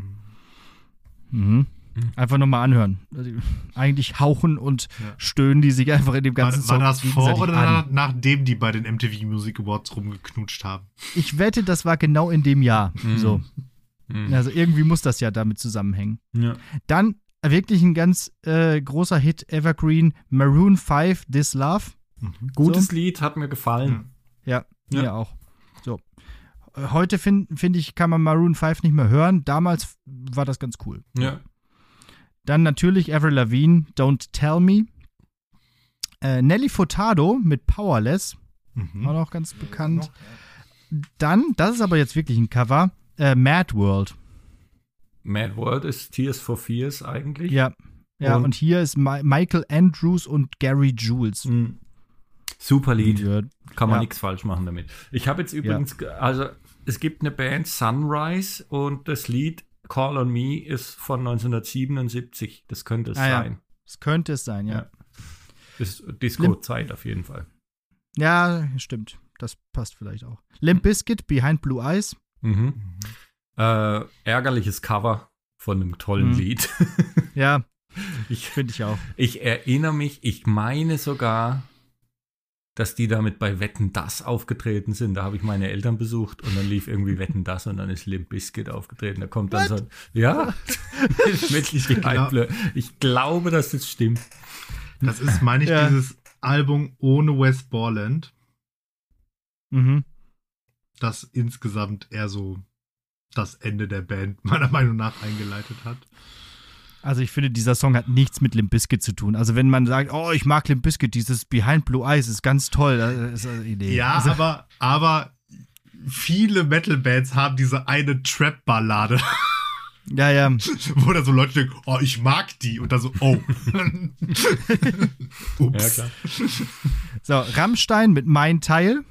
Einfach nochmal anhören. Also, eigentlich hauchen und stöhnen die sich einfach in dem ganzen Song. War das vor oder nachdem die bei den MTV Music Awards rumgeknutscht haben? Ich wette, das war genau in dem Jahr. So. Also irgendwie muss das ja damit zusammenhängen. Ja. Dann wirklich ein ganz großer Hit, Evergreen, Maroon 5, This Love. Gutes Lied, hat mir gefallen. Ja, mir auch. So. Heute finde ich, kann man Maroon 5 nicht mehr hören. Damals war das ganz cool. Ja. Dann natürlich Avril Lavigne, Don't Tell Me. Nelly Furtado mit Powerless. Auch noch ganz bekannt. Dann, das ist aber jetzt wirklich ein Cover, Mad World. Mad World ist Tears for Fears eigentlich. Ja, und hier ist Michael Andrews und Gary Jules. Super Lied. Kann man nichts falsch machen damit. Ich habe jetzt übrigens, also es gibt eine Band, Sunrise, und das Lied Call on Me ist von 1977. Das könnte es sein. Das könnte es sein, ja. Ist Disco-Zeit auf jeden Fall. Ja, stimmt. Das passt vielleicht auch. Limp Bizkit, Behind Blue Eyes. Ärgerliches Cover von einem tollen Lied. Ja, finde ich auch. Ich erinnere mich, ich meine sogar, dass die damit bei Wetten, dass aufgetreten sind. Da habe ich meine Eltern besucht und dann lief irgendwie Wetten, dass und dann ist Limp Bizkit aufgetreten. Da kommt dann so, wirklich ich glaube, dass das stimmt. Das ist, meine ich, dieses Album ohne Wes Borland. Das insgesamt eher so das Ende der Band meiner Meinung nach eingeleitet hat. Also ich finde, dieser Song hat nichts mit Limp Bizkit zu tun. Also wenn man sagt, oh, ich mag Limp Bizkit, dieses Behind Blue Eyes ist ganz toll. Das ist eine Idee. Ja, also, aber viele Metal-Bands haben diese eine Trap-Ballade. Ja. Wo da so Leute denken, oh, ich mag die. Und dann so, oh. Ups. Ja, klar. So, Rammstein mit Mein Teil.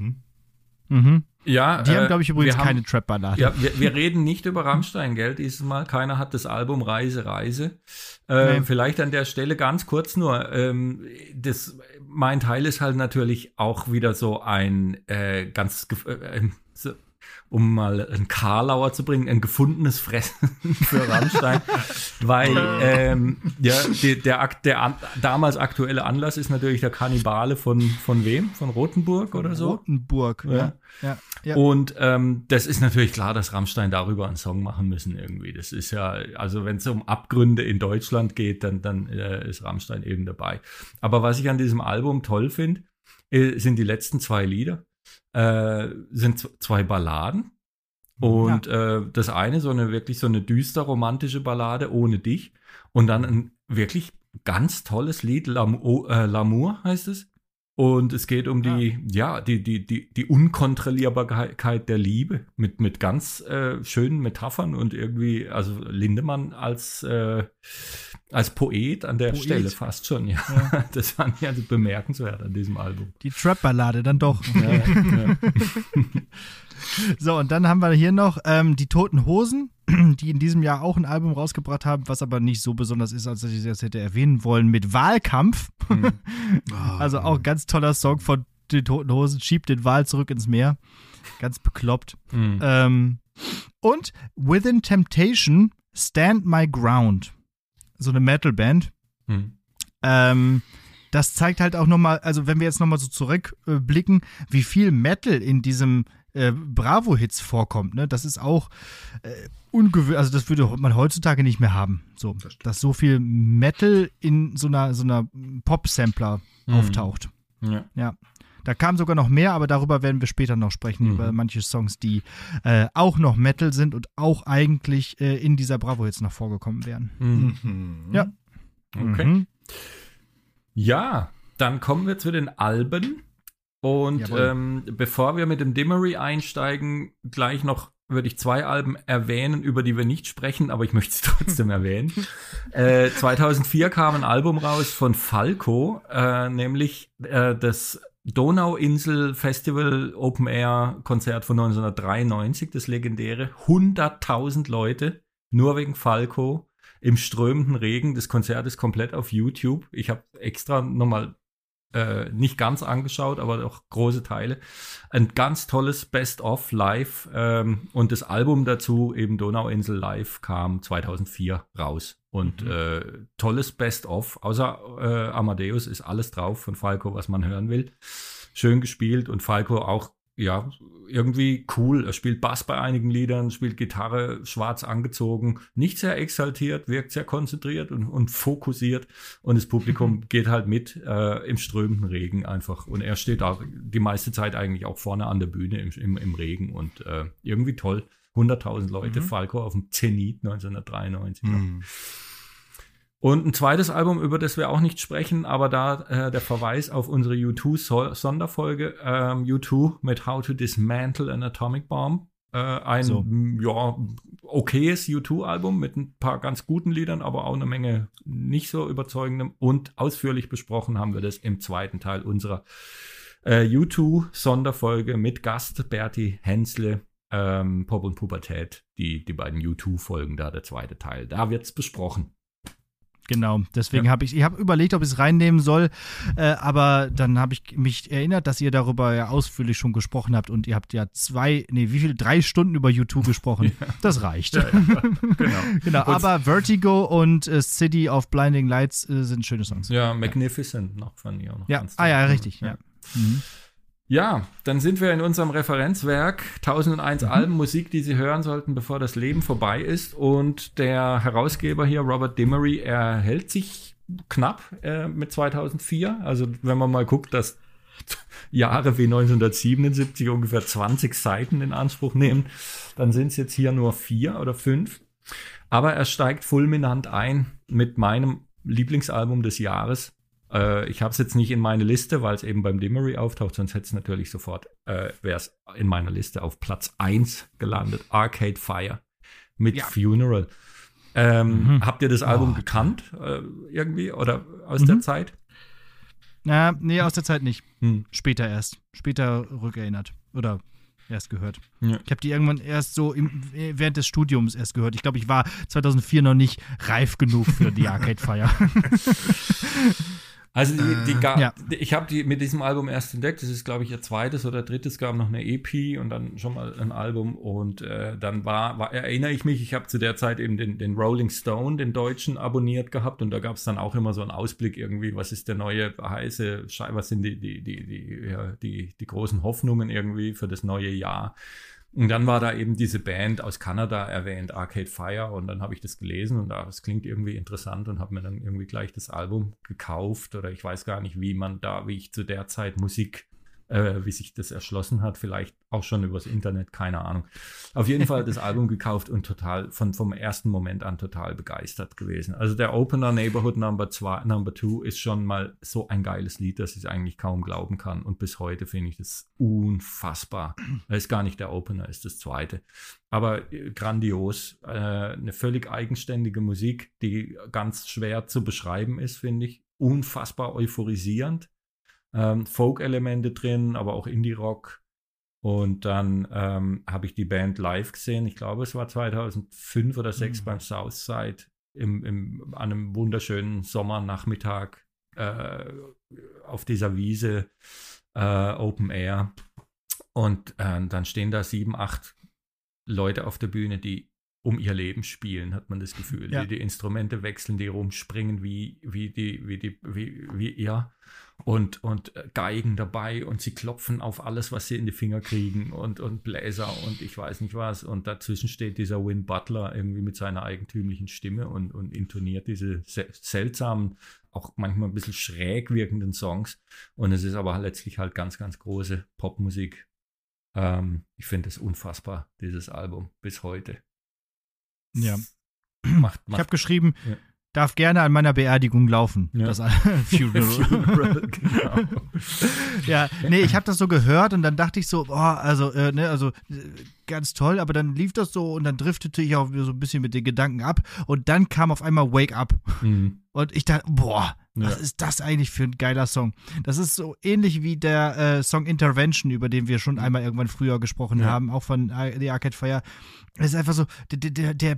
Ja, die haben, glaube ich, übrigens keine Trap-Ballade. Ja, wir reden nicht über Rammstein, gell, dieses Mal. Keiner hat das Album Reise. Nee. Vielleicht an der Stelle ganz kurz nur, das mein Teil ist halt natürlich auch wieder so ein um mal einen Karlauer zu bringen, ein gefundenes Fressen für Rammstein, weil der damals aktuelle Anlass ist natürlich der Kannibale von wem? Von Rothenburg oder so? Rothenburg, ja. Und das ist natürlich klar, dass Rammstein darüber einen Song machen müssen irgendwie. Das ist ja, also wenn es um Abgründe in Deutschland geht, dann ist Rammstein eben dabei. Aber was ich an diesem Album toll finde, sind die letzten 2 Lieder. Sind 2 Balladen und das eine wirklich so eine düster romantische Ballade ohne dich und dann ein wirklich ganz tolles Lied, L'amour heißt es, und es geht um die Unkontrollierbarkeit der Liebe mit ganz schönen Metaphern und irgendwie, also Lindemann als Poet an der Stelle fast schon, ja. Das fand ich also bemerkenswert an diesem Album. Die Trap-Ballade dann doch. Ja. So, und dann haben wir hier noch die Toten Hosen, die in diesem Jahr auch ein Album rausgebracht haben, was aber nicht so besonders ist, als dass ich das hätte erwähnen wollen, mit Wahlkampf. Also auch ganz toller Song von den Toten Hosen, schiebt den Wal zurück ins Meer. Ganz bekloppt. Und Within Temptation, Stand My Ground. So eine Metal-Band. Das zeigt halt auch nochmal, also wenn wir jetzt nochmal so zurückblicken, wie viel Metal in diesem Bravo-Hits vorkommt, ne? Das ist auch ungewöhnlich, also das würde man heutzutage nicht mehr haben. So, dass so viel Metal in so einer Pop-Sampler auftaucht. Ja. Da kam sogar noch mehr, aber darüber werden wir später noch sprechen, über manche Songs, die auch noch Metal sind und auch eigentlich in dieser Bravo-Hits noch vorgekommen wären. Ja. Okay. Ja, dann kommen wir zu den Alben. Und bevor wir mit dem Dimmery einsteigen, gleich noch würde ich 2 Alben erwähnen, über die wir nicht sprechen, aber ich möchte es trotzdem erwähnen. 2004 kam ein Album raus von Falco, nämlich das Donauinsel Festival Open Air Konzert von 1993, das legendäre. 100.000 Leute, nur wegen Falco, im strömenden Regen. Das Konzert ist komplett auf YouTube. Ich habe extra nochmal nicht ganz angeschaut, aber auch große Teile. Ein ganz tolles Best-of Live und das Album dazu, eben Donauinsel Live, kam 2004 raus. Und tolles Best-of, außer Amadeus ist alles drauf von Falco, was man hören will. Schön gespielt und Falco auch, ja, irgendwie cool. Er spielt Bass bei einigen Liedern, spielt Gitarre, schwarz angezogen, nicht sehr exaltiert, wirkt sehr konzentriert und fokussiert. Und das Publikum geht halt mit im strömenden Regen einfach. Und er steht auch die meiste Zeit eigentlich auch vorne an der Bühne im Regen. Und irgendwie toll. 100.000 Leute, Falco auf dem Zenit 1993. Und ein zweites Album, über das wir auch nicht sprechen, aber da der Verweis auf unsere U2-Sonderfolge, U2 mit How to Dismantle an Atomic Bomb. Okayes U2-Album mit ein paar ganz guten Liedern, aber auch eine Menge nicht so überzeugendem. Und ausführlich besprochen haben wir das im zweiten Teil unserer U2-Sonderfolge mit Gast Berti Hensle, Pop und Pubertät, die beiden U2-Folgen da, der zweite Teil. Da wird's besprochen. Genau, deswegen habe ich habe überlegt, ob ich es reinnehmen soll, aber dann habe ich mich erinnert, dass ihr darüber ja ausführlich schon gesprochen habt und ihr habt ja 3 Stunden über U2 gesprochen. Ja. Das reicht. Ja, genau. Aber Vertigo und City of Blinding Lights sind schöne Songs. Ja, Magnificent noch von ihr. Noch ja, richtig. Ja. Ja, dann sind wir in unserem Referenzwerk 1001 Alben, Musik, die Sie hören sollten, bevor das Leben vorbei ist. Und der Herausgeber hier, Robert Dimery, er hält sich knapp mit 2004. Also wenn man mal guckt, dass Jahre wie 1977 ungefähr 20 Seiten in Anspruch nehmen, dann sind es jetzt hier nur 4 oder 5. Aber er steigt fulminant ein mit meinem Lieblingsalbum des Jahres. Ich habe es jetzt nicht in meine Liste, weil es eben beim Dimery auftaucht, sonst hätte es natürlich sofort, wäre es in meiner Liste auf Platz 1 gelandet. Arcade Fire mit Funeral. Habt ihr das Album gekannt irgendwie oder aus der Zeit? Nee, aus der Zeit nicht. Später erst. Später rückerinnert. Oder erst gehört. Ja. Ich habe die irgendwann erst so während des Studiums erst gehört. Ich glaube, ich war 2004 noch nicht reif genug für die Arcade Fire. Also ich habe die mit diesem Album erst entdeckt. Das ist, glaube ich, ihr zweites oder drittes. Gab noch eine EP und dann schon mal ein Album. Und dann erinnere ich mich, ich habe zu der Zeit eben den Rolling Stone, den Deutschen, abonniert gehabt. Und da gab es dann auch immer so einen Ausblick irgendwie, was ist der neue heiße Scheiß, was sind die großen Hoffnungen irgendwie für das neue Jahr. Und dann war da eben diese Band aus Kanada erwähnt, Arcade Fire, und dann habe ich das gelesen und das klingt irgendwie interessant und habe mir dann irgendwie gleich das Album gekauft, oder ich weiß gar nicht, wie ich zu der Zeit Musik, wie sich das erschlossen hat, vielleicht auch schon übers Internet, keine Ahnung. Auf jeden Fall das Album gekauft und total vom ersten Moment an total begeistert gewesen. Also der Opener Neighborhood Number 2 ist schon mal so ein geiles Lied, dass ich es eigentlich kaum glauben kann, und bis heute finde ich das unfassbar. Das ist gar nicht der Opener, ist das zweite. Aber grandios, eine völlig eigenständige Musik, die ganz schwer zu beschreiben ist, finde ich. Unfassbar euphorisierend. Folk-Elemente drin, aber auch Indie-Rock. Und dann habe ich die Band live gesehen. Ich glaube, es war 2005 oder 2006 beim Southside an einem wunderschönen Sommernachmittag auf dieser Wiese, Open Air. Und dann stehen da 7, 8 Leute auf der Bühne, die um ihr Leben spielen, hat man das Gefühl. Ja. Die Instrumente wechseln, die rumspringen und Geigen dabei, und sie klopfen auf alles, was sie in die Finger kriegen, und Bläser und ich weiß nicht was. Und dazwischen steht dieser Win Butler irgendwie mit seiner eigentümlichen Stimme und intoniert diese seltsamen, auch manchmal ein bisschen schräg wirkenden Songs. Und es ist aber letztlich halt ganz, ganz große Popmusik. Ich finde es unfassbar, dieses Album, bis heute. Ja. Ich habe geschrieben, darf gerne an meiner Beerdigung laufen. Ja. Das Funeral. Genau. Ja, nee, ich habe das so gehört und dann dachte ich so, ganz toll, aber dann lief das so und dann driftete ich auch so ein bisschen mit den Gedanken ab und dann kam auf einmal Wake Up. Und ich dachte, was ist das eigentlich für ein geiler Song? Das ist so ähnlich wie der Song Intervention, über den wir schon einmal irgendwann früher gesprochen haben, auch von The Arcade Fire. Das ist einfach so, der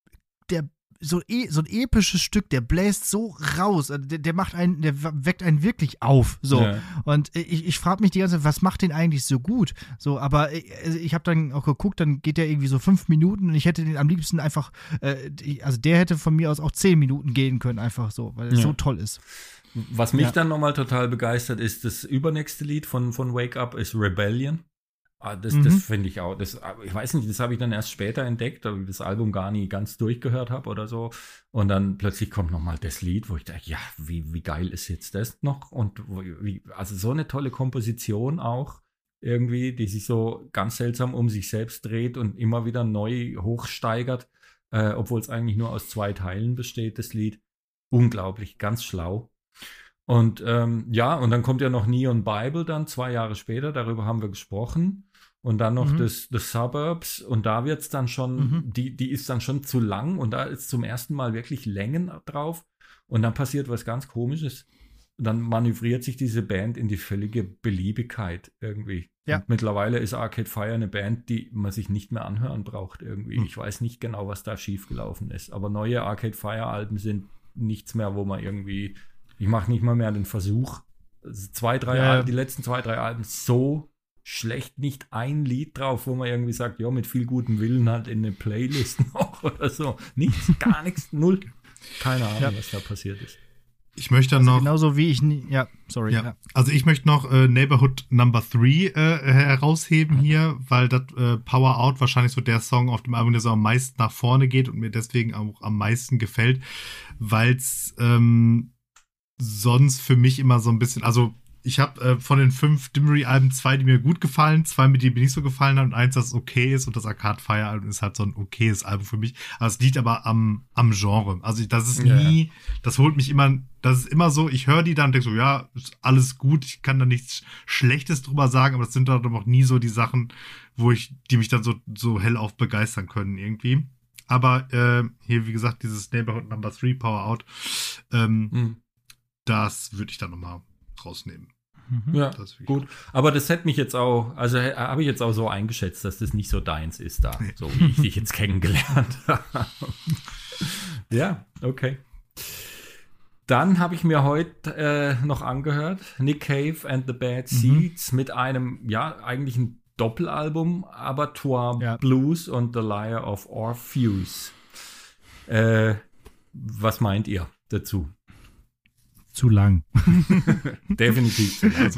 so ein episches Stück, der bläst so raus, der weckt einen wirklich auf, so. Ja. Und ich frage mich die ganze Zeit, was macht den eigentlich so gut? So, aber ich habe dann auch geguckt, dann geht der irgendwie so 5 Minuten und ich hätte den am liebsten einfach, der hätte von mir aus auch 10 Minuten gehen können, einfach so, weil er so toll ist. Was mich dann nochmal total begeistert ist, das übernächste Lied von Wake Up ist Rebellion. Das finde ich auch. Ich weiß nicht, das habe ich dann erst später entdeckt, weil ich das Album gar nie ganz durchgehört habe oder so. Und dann plötzlich kommt nochmal das Lied, wo ich dachte, ja, wie geil ist jetzt das noch? Und also so eine tolle Komposition auch irgendwie, die sich so ganz seltsam um sich selbst dreht und immer wieder neu hochsteigert, obwohl es eigentlich nur aus 2 Teilen besteht, das Lied. Unglaublich, ganz schlau. Und und dann kommt ja noch Neon Bible dann 2 Jahre später, darüber haben wir gesprochen. Und dann noch das Suburbs, und da wird es dann schon, die ist dann schon zu lang, und da ist zum ersten Mal wirklich Längen drauf, und dann passiert was ganz Komisches. Dann manövriert sich diese Band in die völlige Beliebigkeit irgendwie. Ja. Und mittlerweile ist Arcade Fire eine Band, die man sich nicht mehr anhören braucht irgendwie. Ich weiß nicht genau, was da schiefgelaufen ist, aber neue Arcade Fire Alben sind nichts mehr, wo man irgendwie, ich mache nicht mal mehr den Versuch, 2, 3 Alben, die letzten 2, 3 Alben so schlecht, nicht ein Lied drauf, wo man irgendwie sagt, ja, mit viel gutem Willen halt in eine Playlist noch oder so. Nichts, gar nichts, null. Keine Ahnung, was da passiert ist. Ich möchte noch. Genauso wie ich. Also ich möchte noch Neighborhood Number 3 herausheben hier, weil das Power Out wahrscheinlich so der Song auf dem Album, der so am meisten nach vorne geht und mir deswegen auch am meisten gefällt, weil es sonst für mich immer so ein bisschen, also ich habe von den 5 Dimmery-Alben 2, die mir gut gefallen, 2, mit denen mir nicht so gefallen haben, und 1, das okay ist, und das Arcade Fire-Album ist halt so ein okayes Album für mich. Also es liegt aber am Genre. Also das ist nie, das holt mich immer, das ist immer so, ich höre die dann und denke so, ja, ist alles gut, ich kann da nichts Schlechtes drüber sagen, aber das sind dann auch nie so die Sachen, die mich dann so hellauf begeistern können irgendwie. Aber hier, wie gesagt, dieses Neighborhood Number 3 Power Out, das würde ich dann nochmal rausnehmen. Ja, gut. Aber das hätte mich jetzt auch, also habe ich jetzt auch so eingeschätzt, dass das nicht so deins ist da, so wie ich dich jetzt kennengelernt habe. Ja, okay. Dann habe ich mir heute noch angehört, Nick Cave and the Bad Seeds mit einem, eigentlich ein Doppelalbum, Abattoir Blues und The Lyre of Orpheus. Was meint ihr dazu? Zu lang. Definitiv zu lang.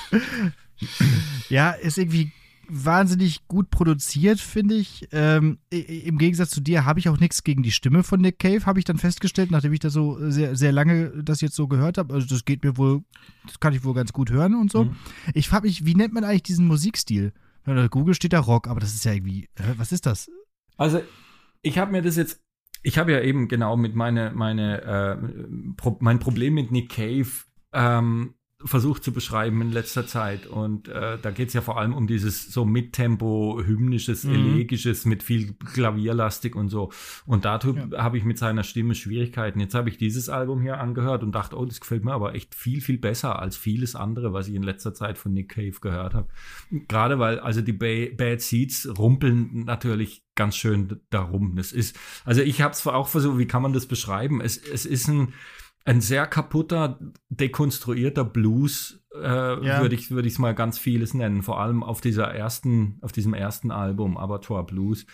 Ja, ist irgendwie wahnsinnig gut produziert, finde ich. Im Gegensatz zu dir habe ich auch nichts gegen die Stimme von Nick Cave, habe ich dann festgestellt, nachdem ich da so sehr, sehr lange das jetzt so gehört habe. Also das kann ich wohl ganz gut hören und so. Ich frage mich, wie nennt man eigentlich diesen Musikstil? Google steht da Rock, aber das ist ja irgendwie, was ist das? Also ich habe ja eben genau mit mein Problem mit Nick Cave versucht zu beschreiben in letzter Zeit. Und da geht es ja vor allem um dieses so Mittempo, hymnisches, elegisches, mit viel Klavierlastig und so. Und dazu habe ich mit seiner Stimme Schwierigkeiten. Jetzt habe ich dieses Album hier angehört und dachte, oh, das gefällt mir aber echt viel, viel besser als vieles andere, was ich in letzter Zeit von Nick Cave gehört habe. Gerade weil, also die Bad Seeds rumpeln natürlich ganz schön darum. Ich habe es auch versucht, wie kann man das beschreiben? Es ist ein sehr kaputter, dekonstruierter Blues, würde ich es mal ganz vieles nennen, vor allem auf diesem ersten Album, Abattoir Blues.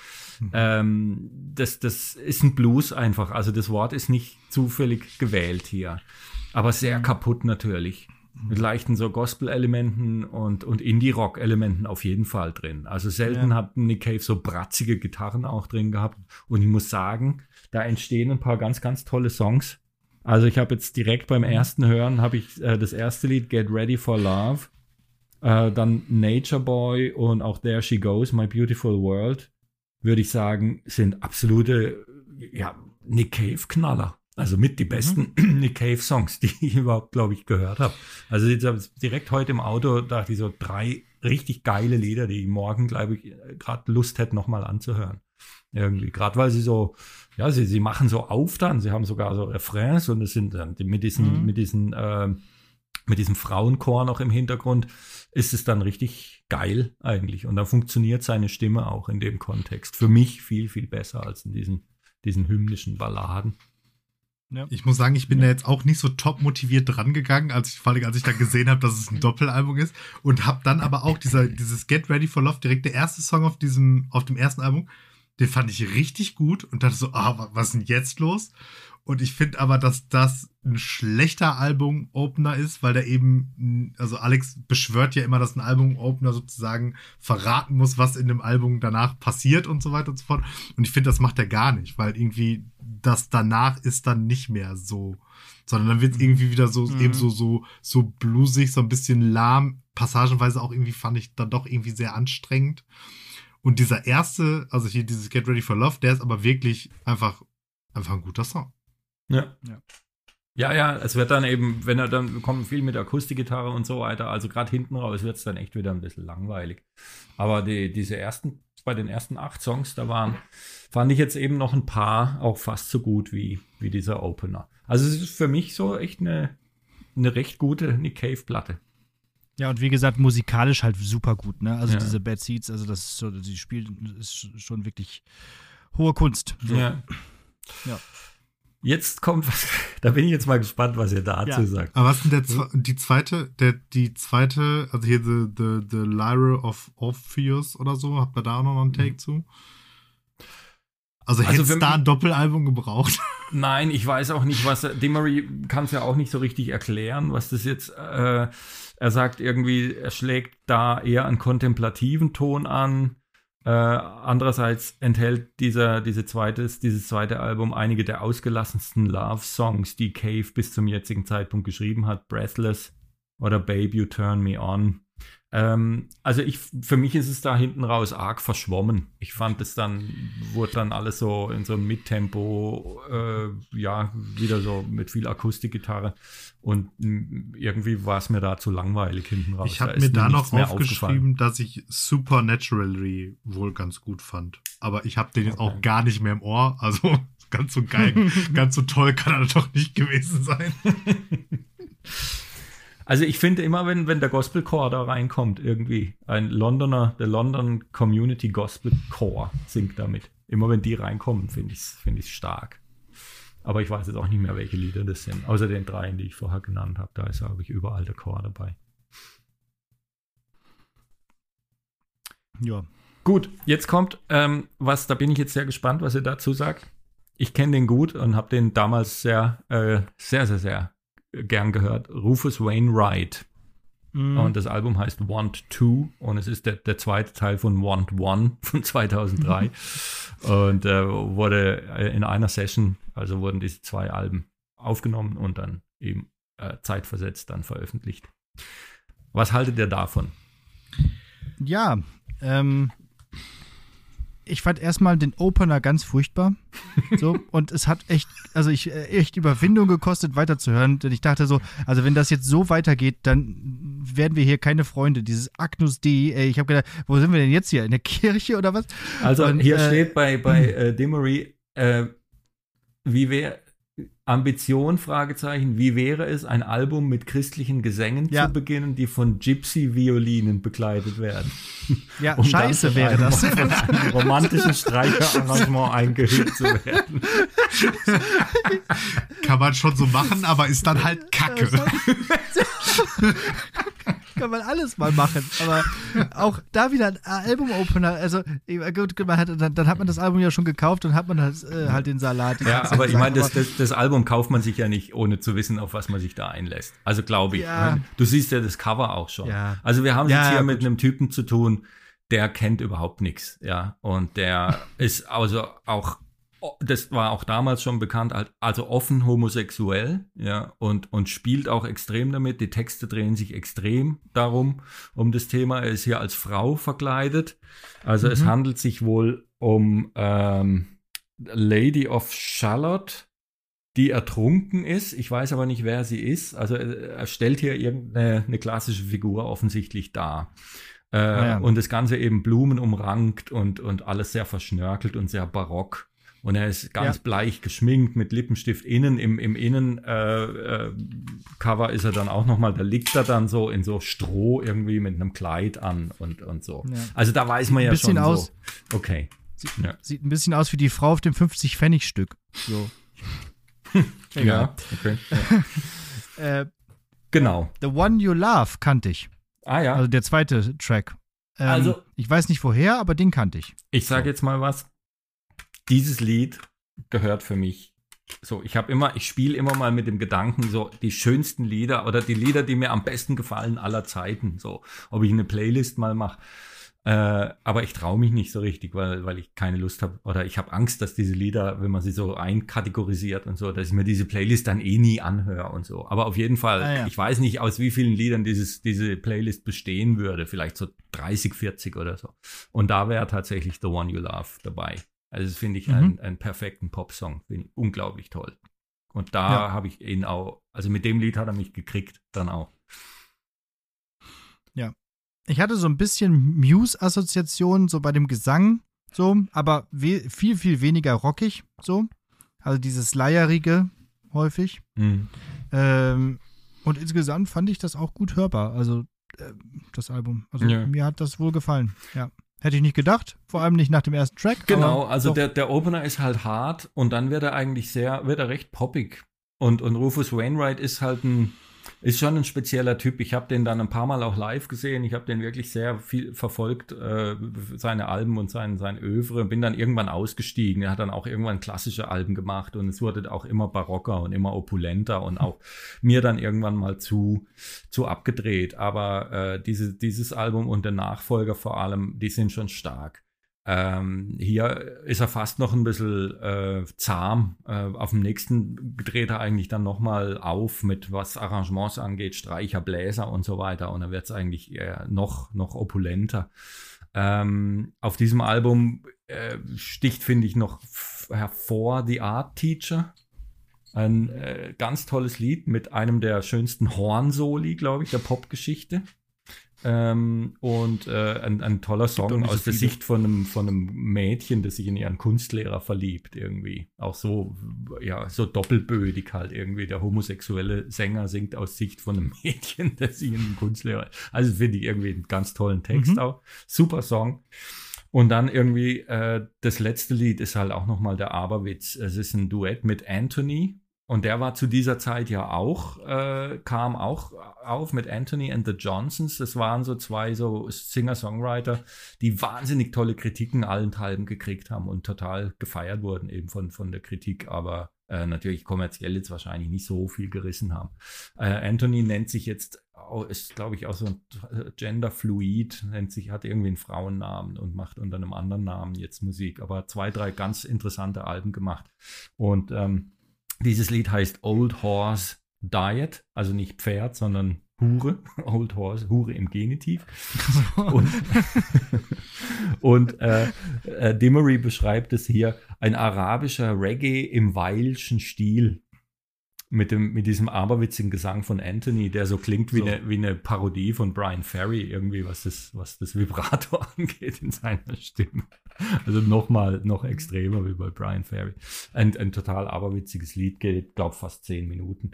Das ist ein Blues einfach, also das Wort ist nicht zufällig gewählt hier, aber sehr kaputt natürlich. Mit leichten so Gospel-Elementen und Indie-Rock-Elementen auf jeden Fall drin. Also selten hat Nick Cave so bratzige Gitarren auch drin gehabt. Und ich muss sagen, da entstehen ein paar ganz, ganz tolle Songs. Also ich habe jetzt direkt beim ersten Hören habe ich das erste Lied Get Ready for Love, dann Nature Boy und auch There She Goes, My Beautiful World, würde ich sagen, sind absolute Nick Cave Knaller. Also mit die besten Nick Cave Songs, die ich überhaupt, glaube ich, gehört habe. Also direkt heute im Auto dachte ich so 3 richtig geile Lieder, die ich morgen, glaube ich, gerade Lust hätte, nochmal anzuhören. Irgendwie, gerade weil sie so, sie machen so auf dann, sie haben sogar so Refrains und es sind dann mit diesem Frauenchor noch im Hintergrund, ist es dann richtig geil eigentlich. Und dann funktioniert seine Stimme auch in dem Kontext. Für mich viel, viel besser als in diesen hymnischen Balladen. Ja. Ich muss sagen, ich bin da jetzt auch nicht so top motiviert dran gegangen, vor allem als ich dann gesehen habe, dass es ein Doppelalbum ist und habe dann aber auch dieses Get Ready for Love, direkt der erste Song auf dem ersten Album, den fand ich richtig gut und dachte so, was ist denn jetzt los? Und ich finde aber, dass das ein schlechter Album-Opener ist, weil der eben, also Alex beschwört ja immer, dass ein Album-Opener sozusagen verraten muss, was in dem Album danach passiert und so weiter und so fort. Und ich finde, das macht er gar nicht, weil irgendwie das danach ist dann nicht mehr so, sondern dann wird es irgendwie wieder so, eben so bluesig, so ein bisschen lahm, passagenweise auch irgendwie fand ich dann doch irgendwie sehr anstrengend. Und dieser erste, also hier dieses Get Ready for Love, der ist aber wirklich einfach ein guter Song. Ja, es wird dann eben, wir kommen viel mit Akustikgitarre und so weiter, also gerade hinten raus wird es dann echt wieder ein bisschen langweilig. Aber bei den ersten 8 Songs, fand ich jetzt eben noch ein paar auch fast so gut wie dieser Opener. Also es ist für mich so echt eine recht gute Nick Cave-Platte. Ja, und wie gesagt, musikalisch halt super gut, ne? Also diese Bad Seeds, also das ist so, sie spielen, ist schon wirklich hohe Kunst. So. Ja. Jetzt kommt was, da bin ich jetzt mal gespannt, was ihr dazu sagt. Aber was ist denn die zweite, also hier The Lyre of Orpheus oder so, habt ihr da auch noch einen Take zu? Also hätte es da ein Doppelalbum gebraucht? Nein, ich weiß auch nicht, was Dimery kann es ja auch nicht so richtig erklären, was das jetzt, er sagt irgendwie, er schlägt da eher einen kontemplativen Ton an. Andererseits enthält dieses zweite Album einige der ausgelassensten Love-Songs, die Cave bis zum jetzigen Zeitpunkt geschrieben hat. Breathless oder Babe, You Turn Me On. Also für mich ist es da hinten raus arg verschwommen. Ich fand wurde dann alles so in so einem Mittempo, wieder so mit viel Akustikgitarre und irgendwie war es mir da zu langweilig hinten raus. Ich habe mir da noch aufgeschrieben, dass ich Supernaturally wohl ganz gut fand. Aber ich habe den jetzt auch gar nicht mehr im Ohr, also ganz so geil, ganz so toll kann er doch nicht gewesen sein. Also ich finde immer, wenn der Gospelchor da reinkommt, irgendwie, der London Community Gospel Chor singt damit. Immer wenn die reinkommen, finde ich stark. Aber ich weiß jetzt auch nicht mehr, welche Lieder das sind. Außer den 3, die ich vorher genannt habe. Da ist, glaube ich, überall der Chor dabei. Ja. Gut, jetzt kommt da bin ich jetzt sehr gespannt, was ihr dazu sagt. Ich kenne den gut und habe den damals sehr gern gehört. Rufus Wainwright. Und das Album heißt Want 2 und es ist der zweite Teil von Want 1 von 2003 und wurde in einer Session, also wurden diese 2 Alben aufgenommen und dann eben zeitversetzt dann veröffentlicht. Was haltet ihr davon? Ja, ich fand erstmal den Opener ganz furchtbar. So, und es hat echt Überwindung gekostet, weiterzuhören. Denn ich dachte so, also wenn das jetzt so weitergeht, dann werden wir hier keine Freunde. Dieses Agnus Dei, ich habe gedacht, wo sind wir denn jetzt hier? In der Kirche oder was? Also und, hier steht bei Dimery, wie wäre Ambition, Fragezeichen, wie wäre es, ein Album mit christlichen Gesängen zu beginnen, die von Gypsy-Violinen begleitet werden? Ja, um scheiße wäre das. Von einem romantischen Streicherarrangement eingehüllt zu werden. Kann man schon so machen, aber ist dann halt Kacke. Kann man alles mal machen, aber auch da wieder ein Album-Opener, also gut, dann hat man das Album ja schon gekauft und hat man halt den Salat. Ja, aber ich meine, das Album kauft man sich ja nicht, ohne zu wissen, auf was man sich da einlässt. Also glaube ich. Ja. Du siehst ja das Cover auch schon. Ja. Also wir haben es jetzt hier mit einem Typen zu tun, der kennt überhaupt nichts, ja, und der ist also auch, das war auch damals schon bekannt, also offen homosexuell, ja, und spielt auch extrem damit. Die Texte drehen sich extrem um das Thema. Er ist hier als Frau verkleidet. Also es handelt sich wohl um Lady of Shalott, die ertrunken ist. Ich weiß aber nicht, wer sie ist. Also er stellt hier irgendeine klassische Figur offensichtlich dar. Und das Ganze eben blumenumrankt und alles sehr verschnörkelt und sehr barock. Und er ist ganz bleich geschminkt mit Lippenstift innen. Im Innen-Cover ist er dann auch nochmal, da liegt er dann so in so Stroh irgendwie mit einem Kleid an und so. Ja. Also da weiß man ja schon so. Okay. Sieht ein bisschen aus wie die Frau auf dem 50-Pfennig-Stück. So. Ja, okay. Genau. The One You Love kannte ich. Ah ja. Also der zweite Track. Also ich weiß nicht woher, aber den kannte ich. Ich sage jetzt mal was. Dieses Lied gehört für mich so. Ich spiele immer mal mit dem Gedanken, so die schönsten Lieder oder die Lieder, die mir am besten gefallen aller Zeiten. So, ob ich eine Playlist mal mache. Aber ich traue mich nicht so richtig, weil ich keine Lust habe oder ich habe Angst, dass diese Lieder, wenn man sie so einkategorisiert und so, dass ich mir diese Playlist dann nie anhöre und so. Aber auf jeden Fall, ich weiß nicht, aus wie vielen Liedern diese Playlist bestehen würde. Vielleicht so 30, 40 oder so. Und da wäre tatsächlich The One You Love dabei. Also das finde ich einen perfekten Popsong. Finde ich unglaublich toll. Und da habe ich ihn auch, also mit dem Lied hat er mich gekriegt, dann auch. Ja. Ich hatte so ein bisschen Muse-Assoziationen so bei dem Gesang, so, aber viel, viel weniger rockig, so. Also dieses Leierige häufig. Und insgesamt fand ich das auch gut hörbar, also das Album. Also mir hat das wohl gefallen, ja. Hätte ich nicht gedacht, vor allem nicht nach dem ersten Track. Genau, also der Opener ist halt hart und dann wird er eigentlich recht poppig. Und Rufus Wainwright ist schon ein spezieller Typ. Ich habe den dann ein paar Mal auch live gesehen. Ich habe den wirklich sehr viel verfolgt, seine Alben und sein Övre. Bin dann irgendwann ausgestiegen. Er hat dann auch irgendwann klassische Alben gemacht und es wurde auch immer barocker und immer opulenter und auch mir dann irgendwann mal zu abgedreht. Aber dieses Album und der Nachfolger vor allem, die sind schon stark. Hier ist er fast noch ein bisschen zahm. Auf dem nächsten dreht er eigentlich dann nochmal auf mit, was Arrangements angeht, Streicher, Bläser und so weiter. Und dann wird es eigentlich noch opulenter. Auf diesem Album sticht, finde ich, noch hervor The Art Teacher. Ein ganz tolles Lied mit einem der schönsten Hornsoli, glaube ich, der Popgeschichte. Und ein toller Song aus der Sicht von einem Mädchen, das sich in ihren Kunstlehrer verliebt irgendwie. Auch so doppelbödig halt irgendwie. Der homosexuelle Sänger singt aus Sicht von einem Mädchen, das sich in einen Kunstlehrer. Also finde ich irgendwie einen ganz tollen Text auch. Super Song. Und dann irgendwie das letzte Lied ist halt auch nochmal der Aberwitz. Es ist ein Duett mit Anthony. Und der war zu dieser Zeit ja auch, kam auch auf mit Anthony and the Johnsons. Das waren so zwei so Singer-Songwriter, die wahnsinnig tolle Kritiken allenthalben gekriegt haben und total gefeiert wurden eben von der Kritik, aber natürlich kommerziell jetzt wahrscheinlich nicht so viel gerissen haben. Anthony nennt sich jetzt, ist glaube ich auch so ein Genderfluid, hat irgendwie einen Frauennamen und macht unter einem anderen Namen jetzt Musik, aber 2, 3 ganz interessante Alben gemacht. Und dieses Lied heißt Old Horse Diet, also nicht Pferd, sondern Hure. Old Horse, Hure im Genitiv. Und Dimery beschreibt es hier, ein arabischer Reggae im Weilschen Stil. Mit diesem aberwitzigen Gesang von Anthony, der so klingt wie eine Parodie von Brian Ferry, irgendwie, was das Vibrato angeht in seiner Stimme. Also noch extremer wie bei Brian Ferry. Ein total aberwitziges Lied, geht, glaube fast 10 Minuten.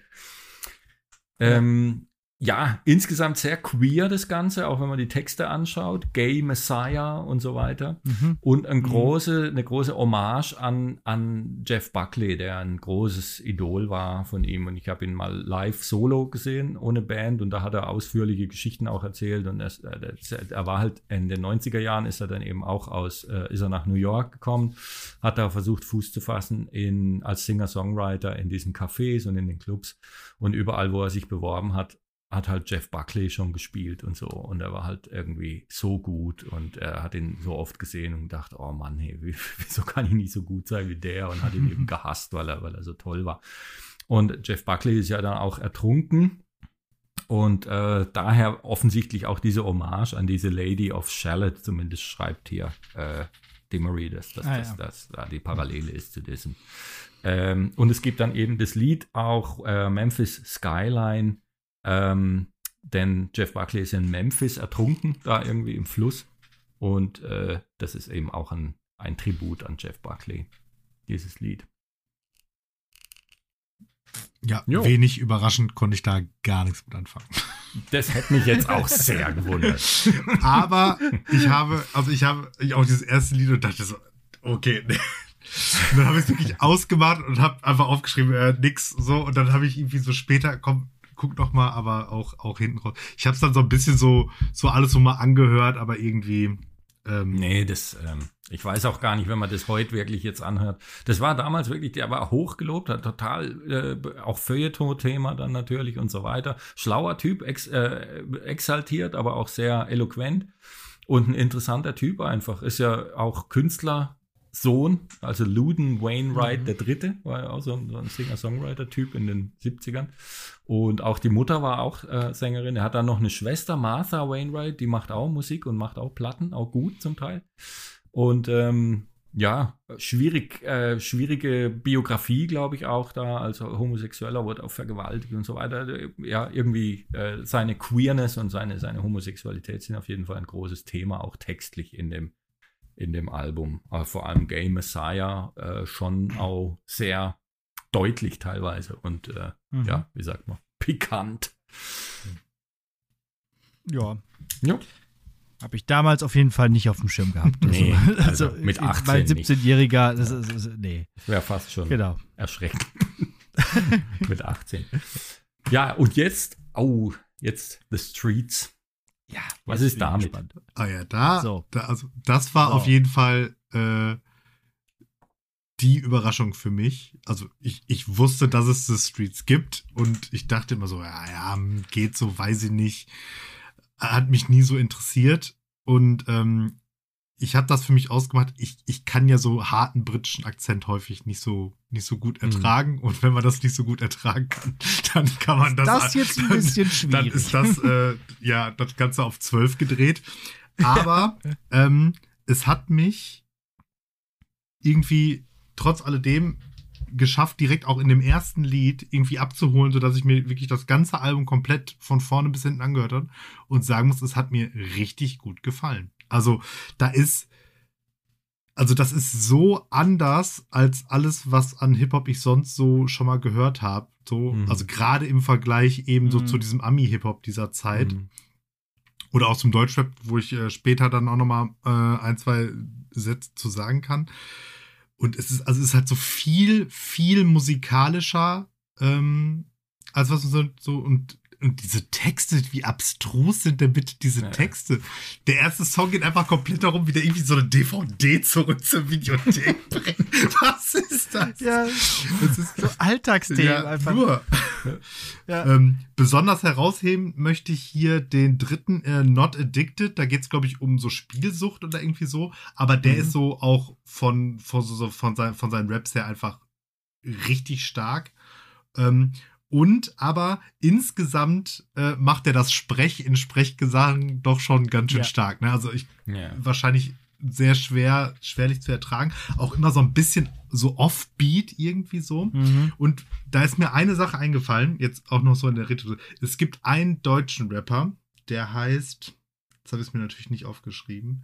Ja, insgesamt sehr queer das Ganze, auch wenn man die Texte anschaut. Gay Messiah und so weiter. Und eine große Hommage an Jeff Buckley, der ein großes Idol war von ihm. Und ich habe ihn mal live solo gesehen, ohne Band. Und da hat er ausführliche Geschichten auch erzählt. Und er war halt in den 90er Jahren, ist er dann eben auch ist er nach New York gekommen, hat da versucht, Fuß zu fassen als Singer-Songwriter in diesen Cafés und in den Clubs. Und überall, wo er sich beworben hat halt Jeff Buckley schon gespielt und so. Und er war halt irgendwie so gut und er hat ihn so oft gesehen und gedacht, oh Mann, hey, wieso kann ich nicht so gut sein wie der? Und hat ihn eben gehasst, weil er so toll war. Und Jeff Buckley ist ja dann auch ertrunken. Und daher offensichtlich auch diese Hommage an diese Lady of Shalott, zumindest schreibt hier Dimery, dass da die Parallele ist zu diesem. Und es gibt dann eben das Lied auch Memphis Skyline, denn Jeff Buckley ist in Memphis ertrunken, da irgendwie im Fluss. Und das ist eben auch ein Tribut an Jeff Buckley, dieses Lied. Ja, wenig überraschend konnte ich da gar nichts mit anfangen. Das hätte mich jetzt auch sehr gewundert. Aber ich habe auch dieses erste Lied und dachte so, okay, nee. Und dann habe ich es wirklich ausgemacht und habe einfach aufgeschrieben, nix so. Und dann habe ich irgendwie so später, guck noch mal, aber auch hinten raus. Ich habe es dann so ein bisschen so alles so mal angehört, aber irgendwie. Nee, ich weiß auch gar nicht, wenn man das heute wirklich jetzt anhört. Das war damals wirklich, der war hochgelobt, hat total auch Feuilleton-Thema dann natürlich und so weiter. Schlauer Typ, exaltiert, aber auch sehr eloquent und ein interessanter Typ einfach. Ist ja auch Künstler. Sohn, also Loudon Wainwright III., war ja auch so ein Singer-Songwriter-Typ in den 70ern. Und auch die Mutter war auch Sängerin. Er hat dann noch eine Schwester, Martha Wainwright, die macht auch Musik und macht auch Platten, auch gut zum Teil. Und schwierige Biografie, glaube ich, auch da. Also Homosexueller, wurde auch vergewaltigt und so weiter. Ja, irgendwie seine Queerness und seine Homosexualität sind auf jeden Fall ein großes Thema, auch textlich in dem Album. Aber vor allem Gay Messiah schon auch sehr deutlich teilweise und ja, wie sagt man, pikant. Ja. Habe ich damals auf jeden Fall nicht auf dem Schirm gehabt. Nee, also mit 18 mein 17-Jähriger, nee. Das wäre fast schon erschreckend. Mit 18. Ja, und jetzt The Streets. Ja, was ist damit? Das war auf jeden Fall die Überraschung für mich. Also ich wusste, dass es The Streets gibt und ich dachte immer so, ja, geht so, weiß ich nicht. Hat mich nie so interessiert und ich habe das für mich ausgemacht. Ich kann ja so harten britischen Akzent häufig nicht so gut ertragen. Und wenn man das nicht so gut ertragen kann, dann kann man das. Das jetzt ein bisschen schwierig. Dann ist das das Ganze auf 12 gedreht. Aber es hat mich irgendwie trotz alledem geschafft, direkt auch in dem ersten Lied irgendwie abzuholen, sodass ich mir wirklich das ganze Album komplett von vorne bis hinten angehört habe und sagen muss, es hat mir richtig gut gefallen. Also das ist so anders als alles, was an Hip-Hop ich sonst so schon mal gehört habe. So, also gerade im Vergleich eben so zu diesem Ami-Hip-Hop dieser Zeit. Oder auch zum Deutschrap, wo ich später dann auch nochmal 1, 2 Sätze zu sagen kann. Und es ist halt so viel musikalischer, als was man so und diese Texte, wie abstrus sind denn bitte diese Texte? Der erste Song geht einfach komplett darum, wie der irgendwie so eine DVD zurück zur Videothek bringt. Was ist das? Ja, das ist so Alltagsthemen einfach. Nur. Besonders herausheben möchte ich hier den dritten Not Addicted. Da geht es, glaube ich, um so Spielsucht oder irgendwie so. Aber der ist so auch von seinen Raps her einfach richtig stark. Und aber insgesamt macht er das Sprech in Sprechgesang doch schon ganz schön stark. Ne? Also wahrscheinlich sehr schwerlich zu ertragen. Auch immer so ein bisschen so offbeat irgendwie so. Mhm. Und da ist mir eine Sache eingefallen, jetzt auch noch so in der Retro. Es gibt einen deutschen Rapper, der heißt, jetzt habe ich es mir natürlich nicht aufgeschrieben,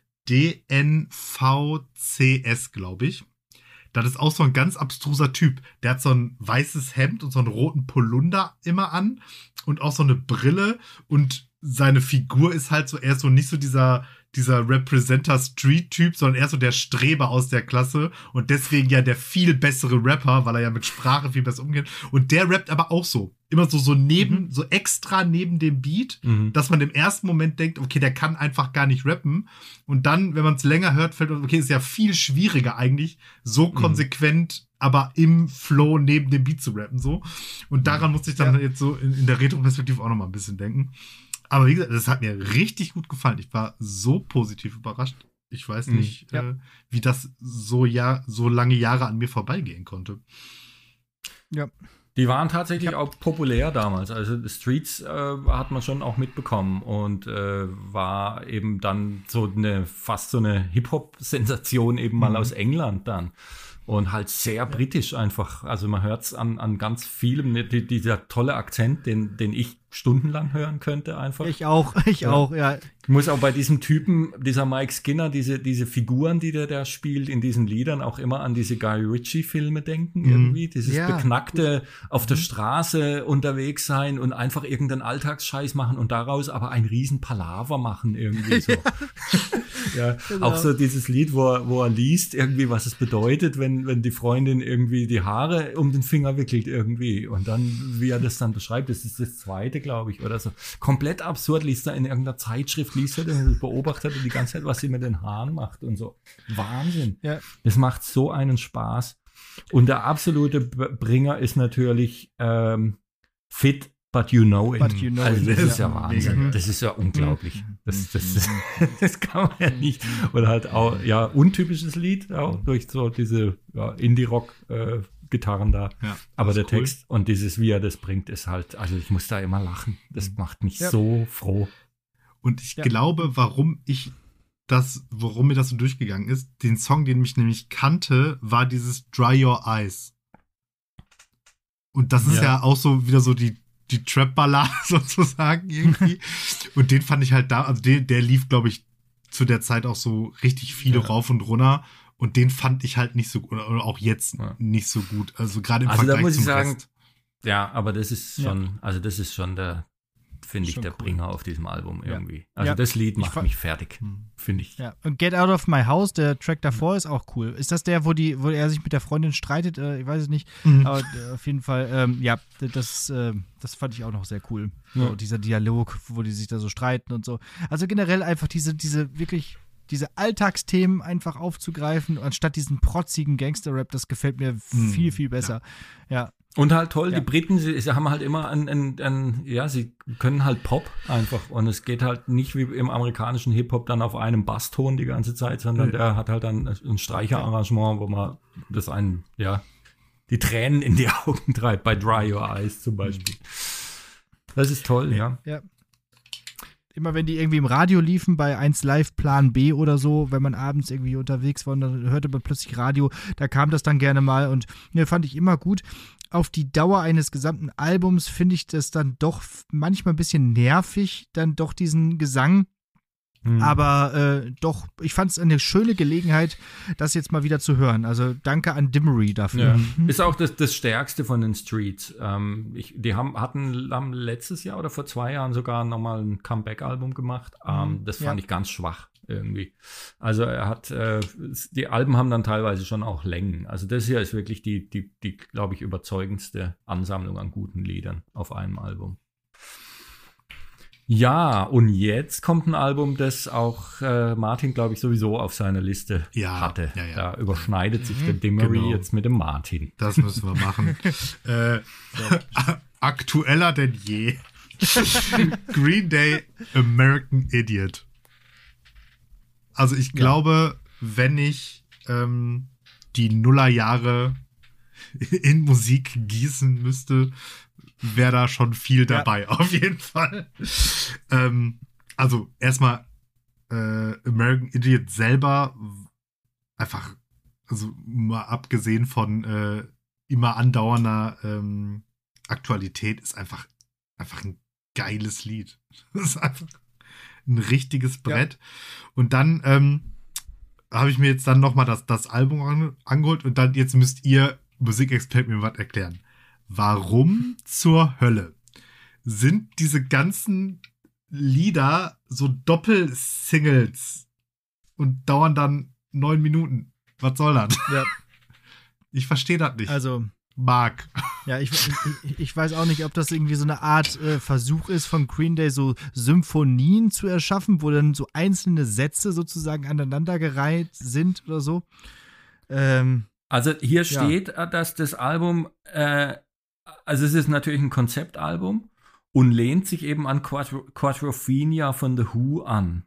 DNVCS, glaube ich. Das ist auch so ein ganz abstruser Typ. Der hat so ein weißes Hemd und so einen roten Polunder immer an und auch so eine Brille und seine Figur ist halt so, er ist so nicht so dieser Representer-Street-Typ, sondern eher so der Streber aus der Klasse und deswegen ja der viel bessere Rapper, weil er ja mit Sprache viel besser umgeht. Und der rappt aber auch so. Immer so so extra neben dem Beat, dass man im ersten Moment denkt, okay, der kann einfach gar nicht rappen. Und dann, wenn man es länger hört, fällt man, okay, ist ja viel schwieriger eigentlich, so konsequent, aber im Flow neben dem Beat zu rappen, so. Und daran musste ich dann jetzt so in der Retro-Perspektive auch noch mal ein bisschen denken. Aber wie gesagt, das hat mir richtig gut gefallen. Ich war so positiv überrascht. Ich weiß nicht, wie das so lange Jahre an mir vorbeigehen konnte. Ja. Die waren tatsächlich auch populär damals. Also The Streets hat man schon auch mitbekommen und war eben dann fast so eine Hip-Hop-Sensation eben mal aus England dann. Und halt sehr britisch einfach. Also man hört es an ganz vielem, dieser tolle Akzent, den ich stundenlang hören könnte einfach. Ich auch, ja. Ich muss auch bei diesem Typen, dieser Mike Skinner, diese Figuren, die der da spielt in diesen Liedern, auch immer an diese Guy Ritchie-Filme denken irgendwie. Dieses beknackte auf der Straße unterwegs sein und einfach irgendeinen Alltagsscheiß machen und daraus aber ein riesen Palaver machen irgendwie so. Ja, genau. Auch so dieses Lied, wo er liest irgendwie, was es bedeutet, wenn die Freundin irgendwie die Haare um den Finger wickelt irgendwie und dann, wie er das dann beschreibt, das ist das zweite, glaube ich, oder so. Komplett absurd, liest er in irgendeiner Zeitschrift, beobachtet er die ganze Zeit, was sie mit den Haaren macht und so. Wahnsinn. Ja. Das macht so einen Spaß. Und der absolute Bringer ist natürlich Fit, but you know it. Also das ist ja Wahnsinn. Das ist ja unglaublich. Das kann man ja nicht. Oder halt auch, untypisches Lied, auch durch so diese Indie-Rock-Gitarren da. Ja, aber der Text und wie er das bringt, ist halt, also ich muss da immer lachen. Das macht mich so froh. Und ich glaube, warum mir das so durchgegangen ist, den Song, den ich nämlich kannte, war dieses Dry Your Eyes. Und das ist ja auch so wieder so die Trap-Ballade sozusagen irgendwie. Und den fand ich halt also der lief, glaube ich, zu der Zeit auch so richtig viele rauf und runter. Und den fand ich halt nicht so gut, oder auch jetzt nicht so gut. Also gerade im Vergleich da muss ich zum sagen, Rest. Ja, aber das ist schon, das ist schon der Bringer auf diesem Album irgendwie. Also das Lied macht mich fertig, finde ich. Ja. Und Get Out of My House, der Track davor, ist auch cool. Ist das der, wo er sich mit der Freundin streitet? Ich weiß es nicht. Aber auf jeden Fall, das fand ich auch noch sehr cool. So, dieser Dialog, wo die sich da so streiten und so. Also generell einfach diese Alltagsthemen einfach aufzugreifen, anstatt diesen protzigen Gangster-Rap, das gefällt mir viel, viel besser. Ja. Und halt toll, die Briten, sie haben halt immer sie können halt Pop einfach. Und es geht halt nicht wie im amerikanischen Hip-Hop dann auf einem Basston die ganze Zeit, sondern der hat halt dann ein Streicherarrangement, wo man die Tränen in die Augen treibt, bei Dry Your Eyes zum Beispiel. Das ist toll, ja. Immer wenn die irgendwie im Radio liefen, bei 1 Live Plan B oder so, wenn man abends irgendwie unterwegs war und dann hörte man plötzlich Radio, da kam das dann gerne mal und fand ich immer gut. Auf die Dauer eines gesamten Albums finde ich das dann doch manchmal ein bisschen nervig, dann doch diesen Gesang Aber doch, ich fand es eine schöne Gelegenheit, das jetzt mal wieder zu hören. Also danke an Dimmery dafür. Ja. Ist auch das Stärkste von den Streets. Die haben letztes Jahr oder vor 2 Jahren sogar nochmal ein Comeback-Album gemacht. Das fand ich ganz schwach irgendwie. Also die Alben haben dann teilweise schon auch Längen. Also das hier ist wirklich die glaube ich, überzeugendste Ansammlung an guten Liedern auf einem Album. Ja, und jetzt kommt ein Album, das auch Martin, glaube ich, sowieso auf seiner Liste hatte. Ja. Da überschneidet sich der Dimmery jetzt mit dem Martin. Das müssen wir machen. Aktueller denn je. Green Day, American Idiot. Also ich glaube, wenn ich die Nullerjahre in Musik gießen müsste, wäre da schon viel dabei, auf jeden Fall. Also erstmal American Idiot selber einfach, also mal abgesehen von immer andauernder Aktualität, ist einfach ein geiles Lied. Das ist einfach ein richtiges Brett. Ja. Und dann habe ich mir jetzt dann nochmal das Album angeholt und dann jetzt müsst ihr Musikexperten mir was erklären. Warum zur Hölle sind diese ganzen Lieder so Doppelsingles und dauern dann 9 Minuten? Was soll das? Ja. Ich verstehe das nicht. Also, Marc. Ja, ich weiß auch nicht, ob das irgendwie so eine Art Versuch ist von Green Day, so Symphonien zu erschaffen, wo dann so einzelne Sätze sozusagen aneinandergereiht sind oder so. Also hier steht, dass das Album also es ist natürlich ein Konzeptalbum und lehnt sich eben an Quadrophenia von The Who an.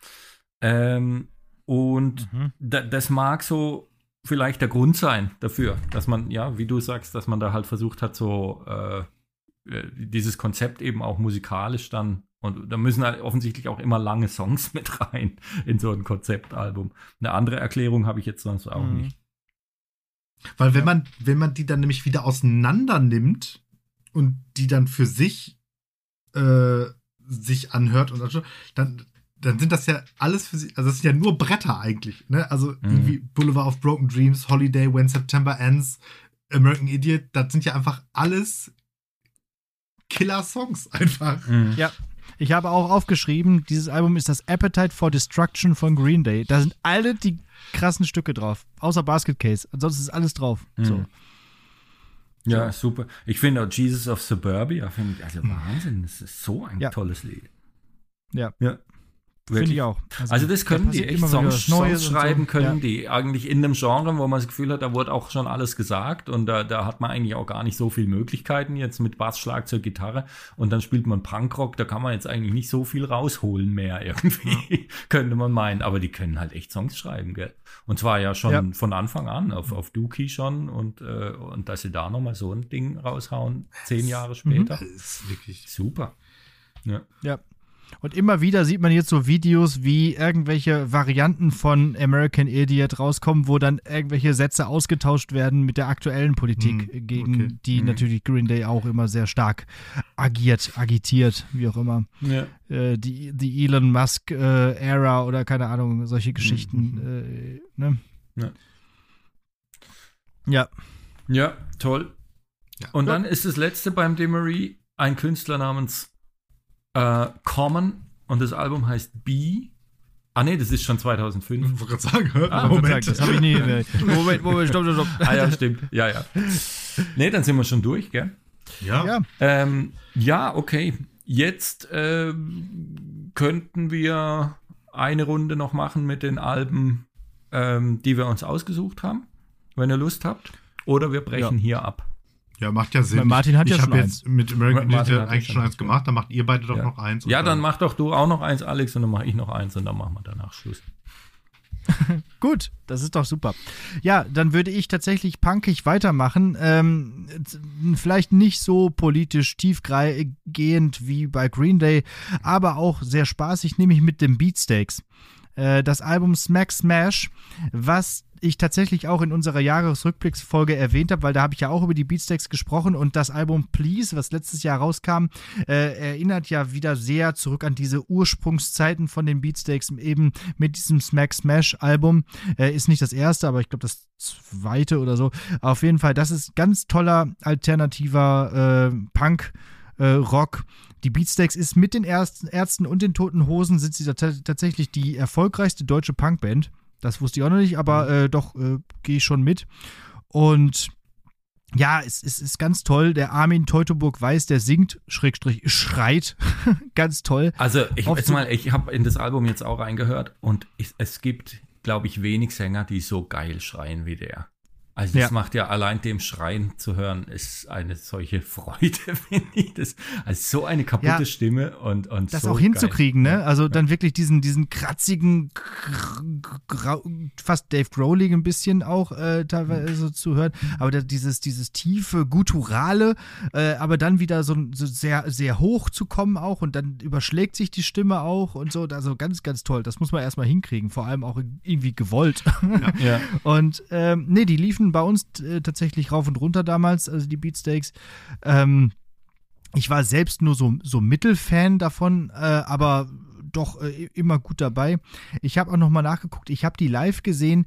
Das mag so vielleicht der Grund sein dafür, dass man, ja, wie du sagst, dass man da halt versucht hat, so dieses Konzept eben auch musikalisch dann, und da müssen halt offensichtlich auch immer lange Songs mit rein in so ein Konzeptalbum. Eine andere Erklärung habe ich jetzt sonst auch nicht. Weil wenn man die dann nämlich wieder auseinander nimmt und die dann für sich sich anhört und dann sind das ja alles für sich, also das sind ja nur Bretter eigentlich, ne? Also irgendwie Boulevard of Broken Dreams, Holiday, When September Ends, American Idiot, das sind ja einfach alles Killer-Songs einfach. Ja. Ich habe auch aufgeschrieben, dieses Album ist das Appetite for Destruction von Green Day. Da sind alle die krassen Stücke drauf, außer Basket Case. Ansonsten ist alles drauf. So. Ja, super. Ich finde auch Jesus of Suburbia, also Wahnsinn, das ist so ein tolles Lied. Ja. Finde ich auch. Also das können die echt Songs schreiben können, die eigentlich in einem Genre, wo man das Gefühl hat, da wurde auch schon alles gesagt und da hat man eigentlich auch gar nicht so viele Möglichkeiten jetzt mit Bass, Schlagzeug, Gitarre und dann spielt man Punkrock, da kann man jetzt eigentlich nicht so viel rausholen mehr irgendwie, könnte man meinen, aber die können halt echt Songs schreiben, gell? Und zwar ja schon von Anfang an, auf Dookie schon und dass sie da nochmal so ein Ding raushauen, 10 Jahre später. Das ist wirklich super. Ja. Und immer wieder sieht man jetzt so Videos, wie irgendwelche Varianten von American Idiot rauskommen, wo dann irgendwelche Sätze ausgetauscht werden mit der aktuellen Politik, gegen die natürlich Green Day auch immer sehr stark agitiert, wie auch immer. Ja. Die Elon Musk Era oder keine Ahnung, solche Geschichten. Ne? Ja, toll. Ja. Und dann ist das letzte beim Dimmery ein Künstler namens Common und das Album heißt B. Ah ne, das ist schon 2005. Ich wollte gerade sagen, Moment. Das habe ich nie. Moment, stopp. Ah ja, stimmt. Ja. Ne, dann sind wir schon durch, gell? Ja, okay. Jetzt könnten wir eine Runde noch machen mit den Alben, die wir uns ausgesucht haben, wenn ihr Lust habt. Oder wir brechen hier ab. Ja, macht ja Sinn. Weil Martin hat ich ja schon habe jetzt eins. mit American Idiot eigentlich schon eins gemacht, dann macht ihr beide doch noch eins. Ja, dann mach doch du auch noch eins, Alex, und dann mache ich noch eins und dann machen wir danach Schluss. Gut, das ist doch super. Ja, dann würde ich tatsächlich punkig weitermachen. Vielleicht nicht so politisch tiefgehend wie bei Green Day, aber auch sehr spaßig, nämlich mit den Beatsteaks. das Album Smack Smash, was ich tatsächlich auch in unserer Jahresrückblicksfolge erwähnt habe, weil da habe ich ja auch über die Beatsteaks gesprochen und das Album Please, was letztes Jahr rauskam, erinnert ja wieder sehr zurück an diese Ursprungszeiten von den Beatsteaks, eben mit diesem Smack Smash Album. Ist nicht das erste, aber ich glaube das zweite oder so. Auf jeden Fall, das ist ganz toller alternativer Punk Rock. Die Beatsteaks ist mit den Ärzten und den Toten Hosen sind sie tatsächlich die erfolgreichste deutsche Punkband. Das wusste ich auch noch nicht, aber doch gehe ich schon mit. Und ja, es ist ganz toll. Der Armin Teutoburg-Weiß, der singt, schreit. Ganz toll. Also ich habe in das Album jetzt auch reingehört und es gibt, glaube ich, wenig Sänger, die so geil schreien wie der. Also das macht ja allein dem Schreien zu hören, ist eine solche Freude, finde ich. Also so eine kaputte Stimme und das so auch hinzukriegen, geil. Ne? Also dann wirklich diesen kratzigen, fast Dave Grohl-ig ein bisschen auch teilweise zu hören. Aber dieses tiefe, gutturale, aber dann wieder so sehr, sehr hoch zu kommen auch und dann überschlägt sich die Stimme auch und so. Also ganz, ganz toll. Das muss man erstmal hinkriegen, vor allem auch irgendwie gewollt. Ja. Und die liefen bei uns tatsächlich rauf und runter damals, also die Beatsteaks. Ich war selbst nur so Mittelfan davon, aber doch immer gut dabei. Ich habe auch nochmal nachgeguckt, ich habe die live gesehen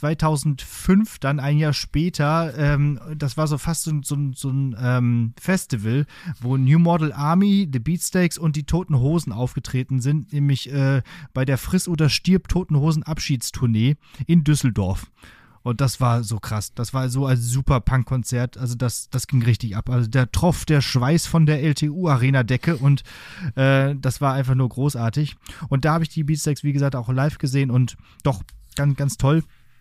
2005, dann ein Jahr später. Das war so fast so ein Festival, wo New Model Army, The Beatsteaks und die Toten Hosen aufgetreten sind, nämlich bei der Friss oder Stirb Toten Hosen Abschiedstournee in Düsseldorf. Und das war so krass. Das war so ein super Punk-Konzert. Also das ging richtig ab. Also der Tropf, der Schweiß von der LTU-Arena-Decke und das war einfach nur großartig. Und da habe ich die Beatsteaks, wie gesagt, auch live gesehen und doch ganz, ganz toll.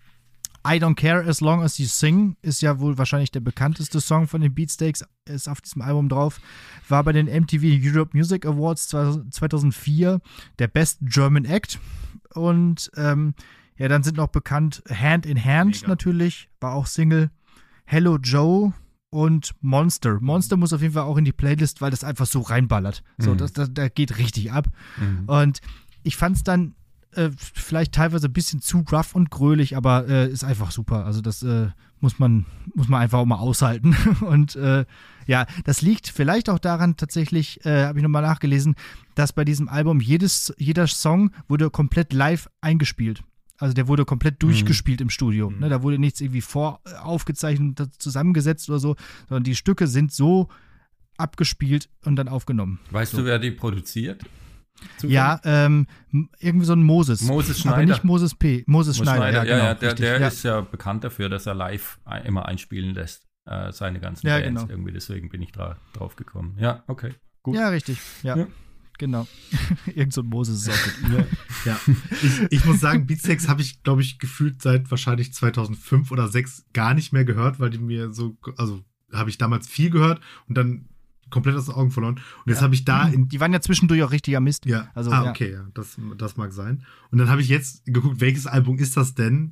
I Don't Care As Long As You Sing ist ja wohl wahrscheinlich der bekannteste Song von den Beatsteaks, ist auf diesem Album drauf. War bei den MTV Europe Music Awards 2004 der Best German Act. Und ja, dann sind noch bekannt Hand in Hand Mega. Natürlich, war auch Single. Hello Joe und Monster. Monster muss auf jeden Fall auch in die Playlist, weil das einfach so reinballert. So, das geht richtig ab. Und ich fand es dann vielleicht teilweise ein bisschen zu rough und grölig, aber ist einfach super. Also das muss man einfach auch mal aushalten. Und ja, das liegt vielleicht auch daran tatsächlich, habe ich nochmal nachgelesen, dass bei diesem Album jeder Song wurde komplett live eingespielt. Also der wurde komplett durchgespielt im Studio. Ne? Da wurde nichts irgendwie aufgezeichnet, zusammengesetzt oder so, sondern die Stücke sind so abgespielt und dann aufgenommen. Weißt du, wer die produziert? Zufällig? Ja, irgendwie so ein Moses. Moses Schneider. Aber nicht Moses P. Moses Schneider. Ja, genau, der ist ja bekannt dafür, dass er live immer einspielen lässt, seine ganzen Bands. Genau. Irgendwie, deswegen bin ich drauf gekommen. Ja, okay, gut. Ja, richtig. Ja. Genau. Irgend so ein Moses ist auch gut. Ja. Ich muss sagen, Beatsteaks habe ich, glaube ich, gefühlt seit wahrscheinlich 2005 oder 2006 gar nicht mehr gehört, weil die mir so, also habe ich damals viel gehört und dann komplett aus den Augen verloren. Und jetzt habe ich da die waren ja zwischendurch auch richtiger Mist. Ja. Also, okay, ja. Das mag sein. Und dann habe ich jetzt geguckt, welches Album ist das denn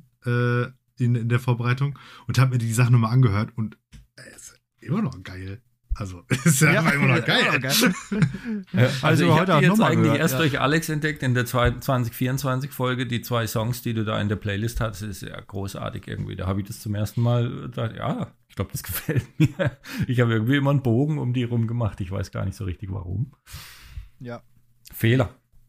in der Vorbereitung und habe mir die Sachen nochmal angehört und es ist immer noch geil. Also, ist ja immer noch geil. Also ich habe jetzt eigentlich erst durch Alex entdeckt in der 2024-Folge, die 2 Songs, die du da in der Playlist hast, ist ja großartig irgendwie. Da habe ich das zum ersten Mal gedacht, ja, ich glaube, das gefällt mir. Ich habe irgendwie immer einen Bogen um die rum gemacht. Ich weiß gar nicht so richtig, warum. Ja. Fehler.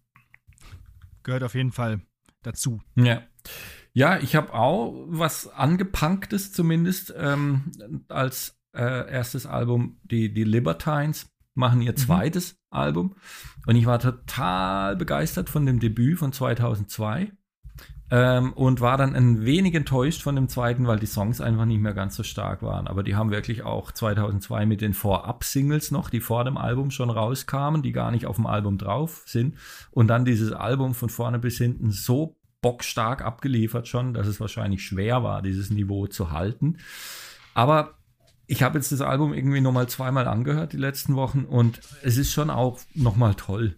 Gehört auf jeden Fall dazu. Ja, ich habe auch was Angepunktes zumindest als erstes Album, die Libertines machen ihr zweites Album und ich war total begeistert von dem Debüt von 2002 und war dann ein wenig enttäuscht von dem zweiten, weil die Songs einfach nicht mehr ganz so stark waren, aber die haben wirklich auch 2002 mit den Vorab-Singles noch, die vor dem Album schon rauskamen, die gar nicht auf dem Album drauf sind und dann dieses Album von vorne bis hinten so bockstark abgeliefert schon, dass es wahrscheinlich schwer war, dieses Niveau zu halten, aber ich habe jetzt das Album irgendwie nochmal 2-mal angehört die letzten Wochen und es ist schon auch nochmal toll.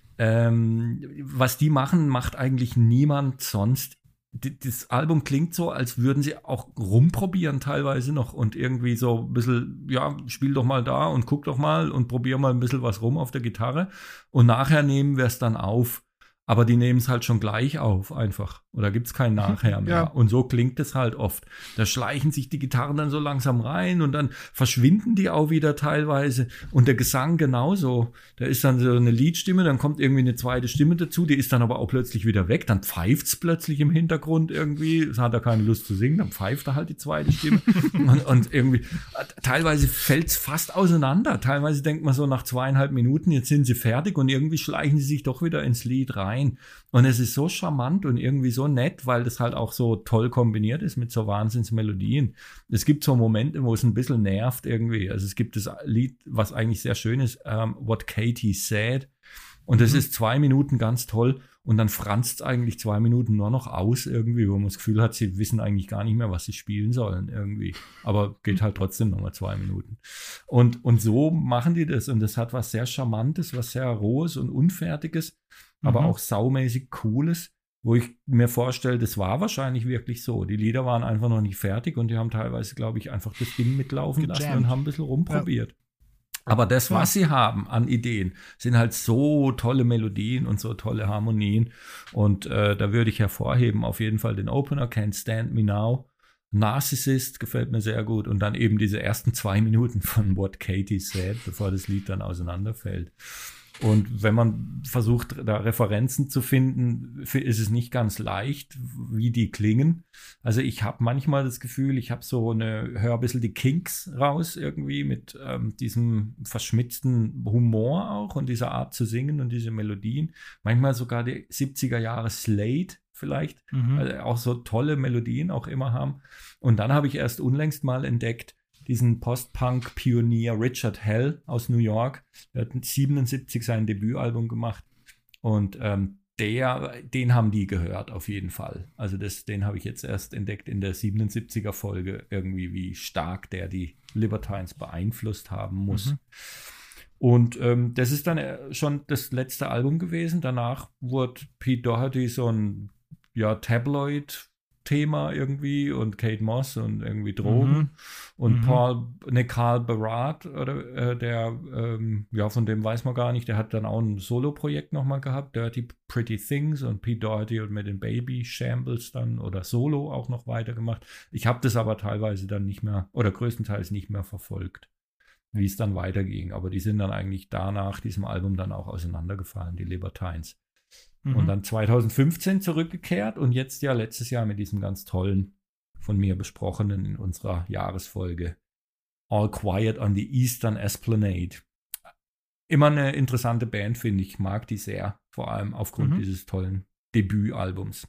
Was die machen, macht eigentlich niemand sonst. Das Album klingt so, als würden sie auch rumprobieren teilweise noch und irgendwie so ein bisschen, ja, spiel doch mal da und guck doch mal und probier mal ein bisschen was rum auf der Gitarre und nachher nehmen wir es dann auf. aber die nehmen es halt schon gleich auf einfach. Oder gibt es kein Nachher mehr. Ja. Und so klingt es halt oft. Da schleichen sich die Gitarren dann so langsam rein und dann verschwinden die auch wieder teilweise. Und der Gesang genauso. Da ist dann so eine Liedstimme, dann kommt irgendwie eine zweite Stimme dazu, die ist dann aber auch plötzlich wieder weg. Dann pfeift es plötzlich im Hintergrund irgendwie. Es hat er keine Lust zu singen, dann pfeift er halt die zweite Stimme. und irgendwie, teilweise fällt es fast auseinander. Teilweise denkt man so nach 2,5 Minuten, jetzt sind sie fertig und irgendwie schleichen sie sich doch wieder ins Lied rein. Und es ist so charmant und irgendwie so nett, weil das halt auch so toll kombiniert ist mit so Wahnsinnsmelodien. Es gibt so Momente, wo es ein bisschen nervt irgendwie. Also es gibt das Lied, was eigentlich sehr schön ist, What Katie Said. Und das ist 2 Minuten ganz toll. Und dann franzt es eigentlich 2 Minuten nur noch aus irgendwie, wo man das Gefühl hat, sie wissen eigentlich gar nicht mehr, was sie spielen sollen irgendwie. Aber geht halt trotzdem nochmal 2 Minuten. Und so machen die das. Und das hat was sehr Charmantes, was sehr Rohes und Unfertiges, aber auch saumäßig Cooles, wo ich mir vorstelle, das war wahrscheinlich wirklich so. Die Lieder waren einfach noch nicht fertig und die haben teilweise, glaube ich, einfach das Ding mitlaufen lassen und haben ein bisschen rumprobiert. Ja. Aber das, was sie haben an Ideen, sind halt so tolle Melodien und so tolle Harmonien. Und da würde ich hervorheben, auf jeden Fall den Opener, Can't Stand Me Now. Narcissist gefällt mir sehr gut. Und dann eben diese ersten 2 Minuten von What Katie Said, bevor das Lied dann auseinanderfällt. Und wenn man versucht, da Referenzen zu finden, ist es nicht ganz leicht, wie die klingen. Also ich habe manchmal das Gefühl, ich habe höre ein bisschen die Kinks raus irgendwie mit diesem verschmitzten Humor auch und dieser Art zu singen und diese Melodien. Manchmal sogar die 70er Jahre Slade vielleicht, also auch so tolle Melodien auch immer haben. Und dann habe ich erst unlängst mal entdeckt, diesen Post-Punk-Pionier Richard Hell aus New York. Der hat 1977 sein Debütalbum gemacht und den haben die gehört auf jeden Fall. Also den habe ich jetzt erst entdeckt in der 77er Folge irgendwie, wie stark der die Libertines beeinflusst haben muss. Und das ist dann schon das letzte Album gewesen. Danach wurde Pete Doherty so ein Tabloid-Thema irgendwie und Kate Moss und irgendwie Drogen und Carl Barat oder von dem weiß man gar nicht, der hat dann auch ein Solo-Projekt nochmal gehabt, Dirty Pretty Things und Pete Doherty und mit den Baby Shambles dann oder Solo auch noch weitergemacht. Ich habe das aber teilweise dann nicht mehr oder größtenteils nicht mehr verfolgt, wie es dann weiterging, aber die sind dann eigentlich danach diesem Album dann auch auseinandergefallen, die Libertines. Und dann 2015 zurückgekehrt und jetzt ja letztes Jahr mit diesem ganz tollen, von mir besprochenen in unserer Jahresfolge All Quiet on the Eastern Esplanade. Immer eine interessante Band, finde ich. Mag die sehr, vor allem aufgrund dieses tollen Debütalbums.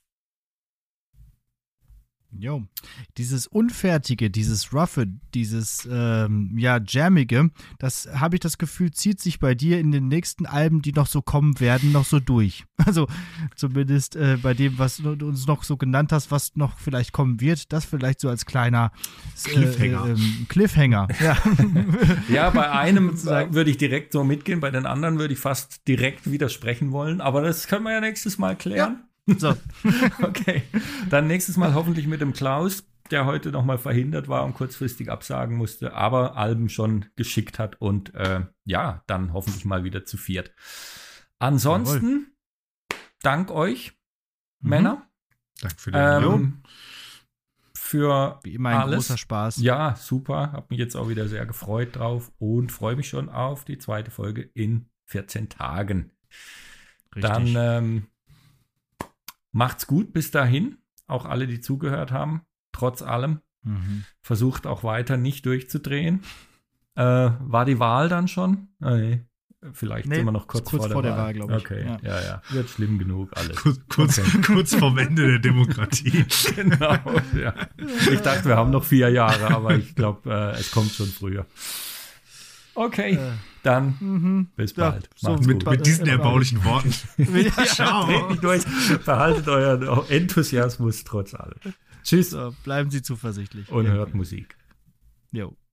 Jo, dieses Unfertige, dieses Roughe, dieses Jammige, das habe ich das Gefühl, zieht sich bei dir in den nächsten Alben, die noch so kommen werden, noch so durch. Also zumindest bei dem, was du uns noch so genannt hast, was noch vielleicht kommen wird, das vielleicht so als kleiner Cliffhanger. Ja. Ja, bei einem würde ich direkt so mitgehen, bei den anderen würde ich fast direkt widersprechen wollen, aber das können wir ja nächstes Mal klären. Ja. So, okay. Dann nächstes Mal hoffentlich mit dem Klaus, der heute nochmal verhindert war und kurzfristig absagen musste, aber Alben schon geschickt hat und dann hoffentlich mal wieder zu viert. Ansonsten, Dank euch, Männer. Danke für die Einladung. Für wie immer ein alles. Großer Spaß. Ja, super. Hab mich jetzt auch wieder sehr gefreut drauf und freue mich schon auf die zweite Folge in 14 Tagen. Richtig. Dann macht's gut bis dahin, auch alle, die zugehört haben, trotz allem. Versucht auch weiter nicht durchzudrehen. War die Wahl dann schon? Nee. Vielleicht sind wir noch kurz vor der Wahl, glaube ich. Okay, ja. Wird schlimm genug alles. Kurz vorm Ende der Demokratie. Genau, ja. Ich dachte, wir haben noch 4 Jahre, aber ich glaube, es kommt schon früher. Okay, dann bis bald. So mit diesen erbaulichen Worten. Ciao. Dreht nicht durch. Behaltet euren Enthusiasmus trotz allem. Tschüss. So, bleiben Sie zuversichtlich. Und hört Musik. Jo.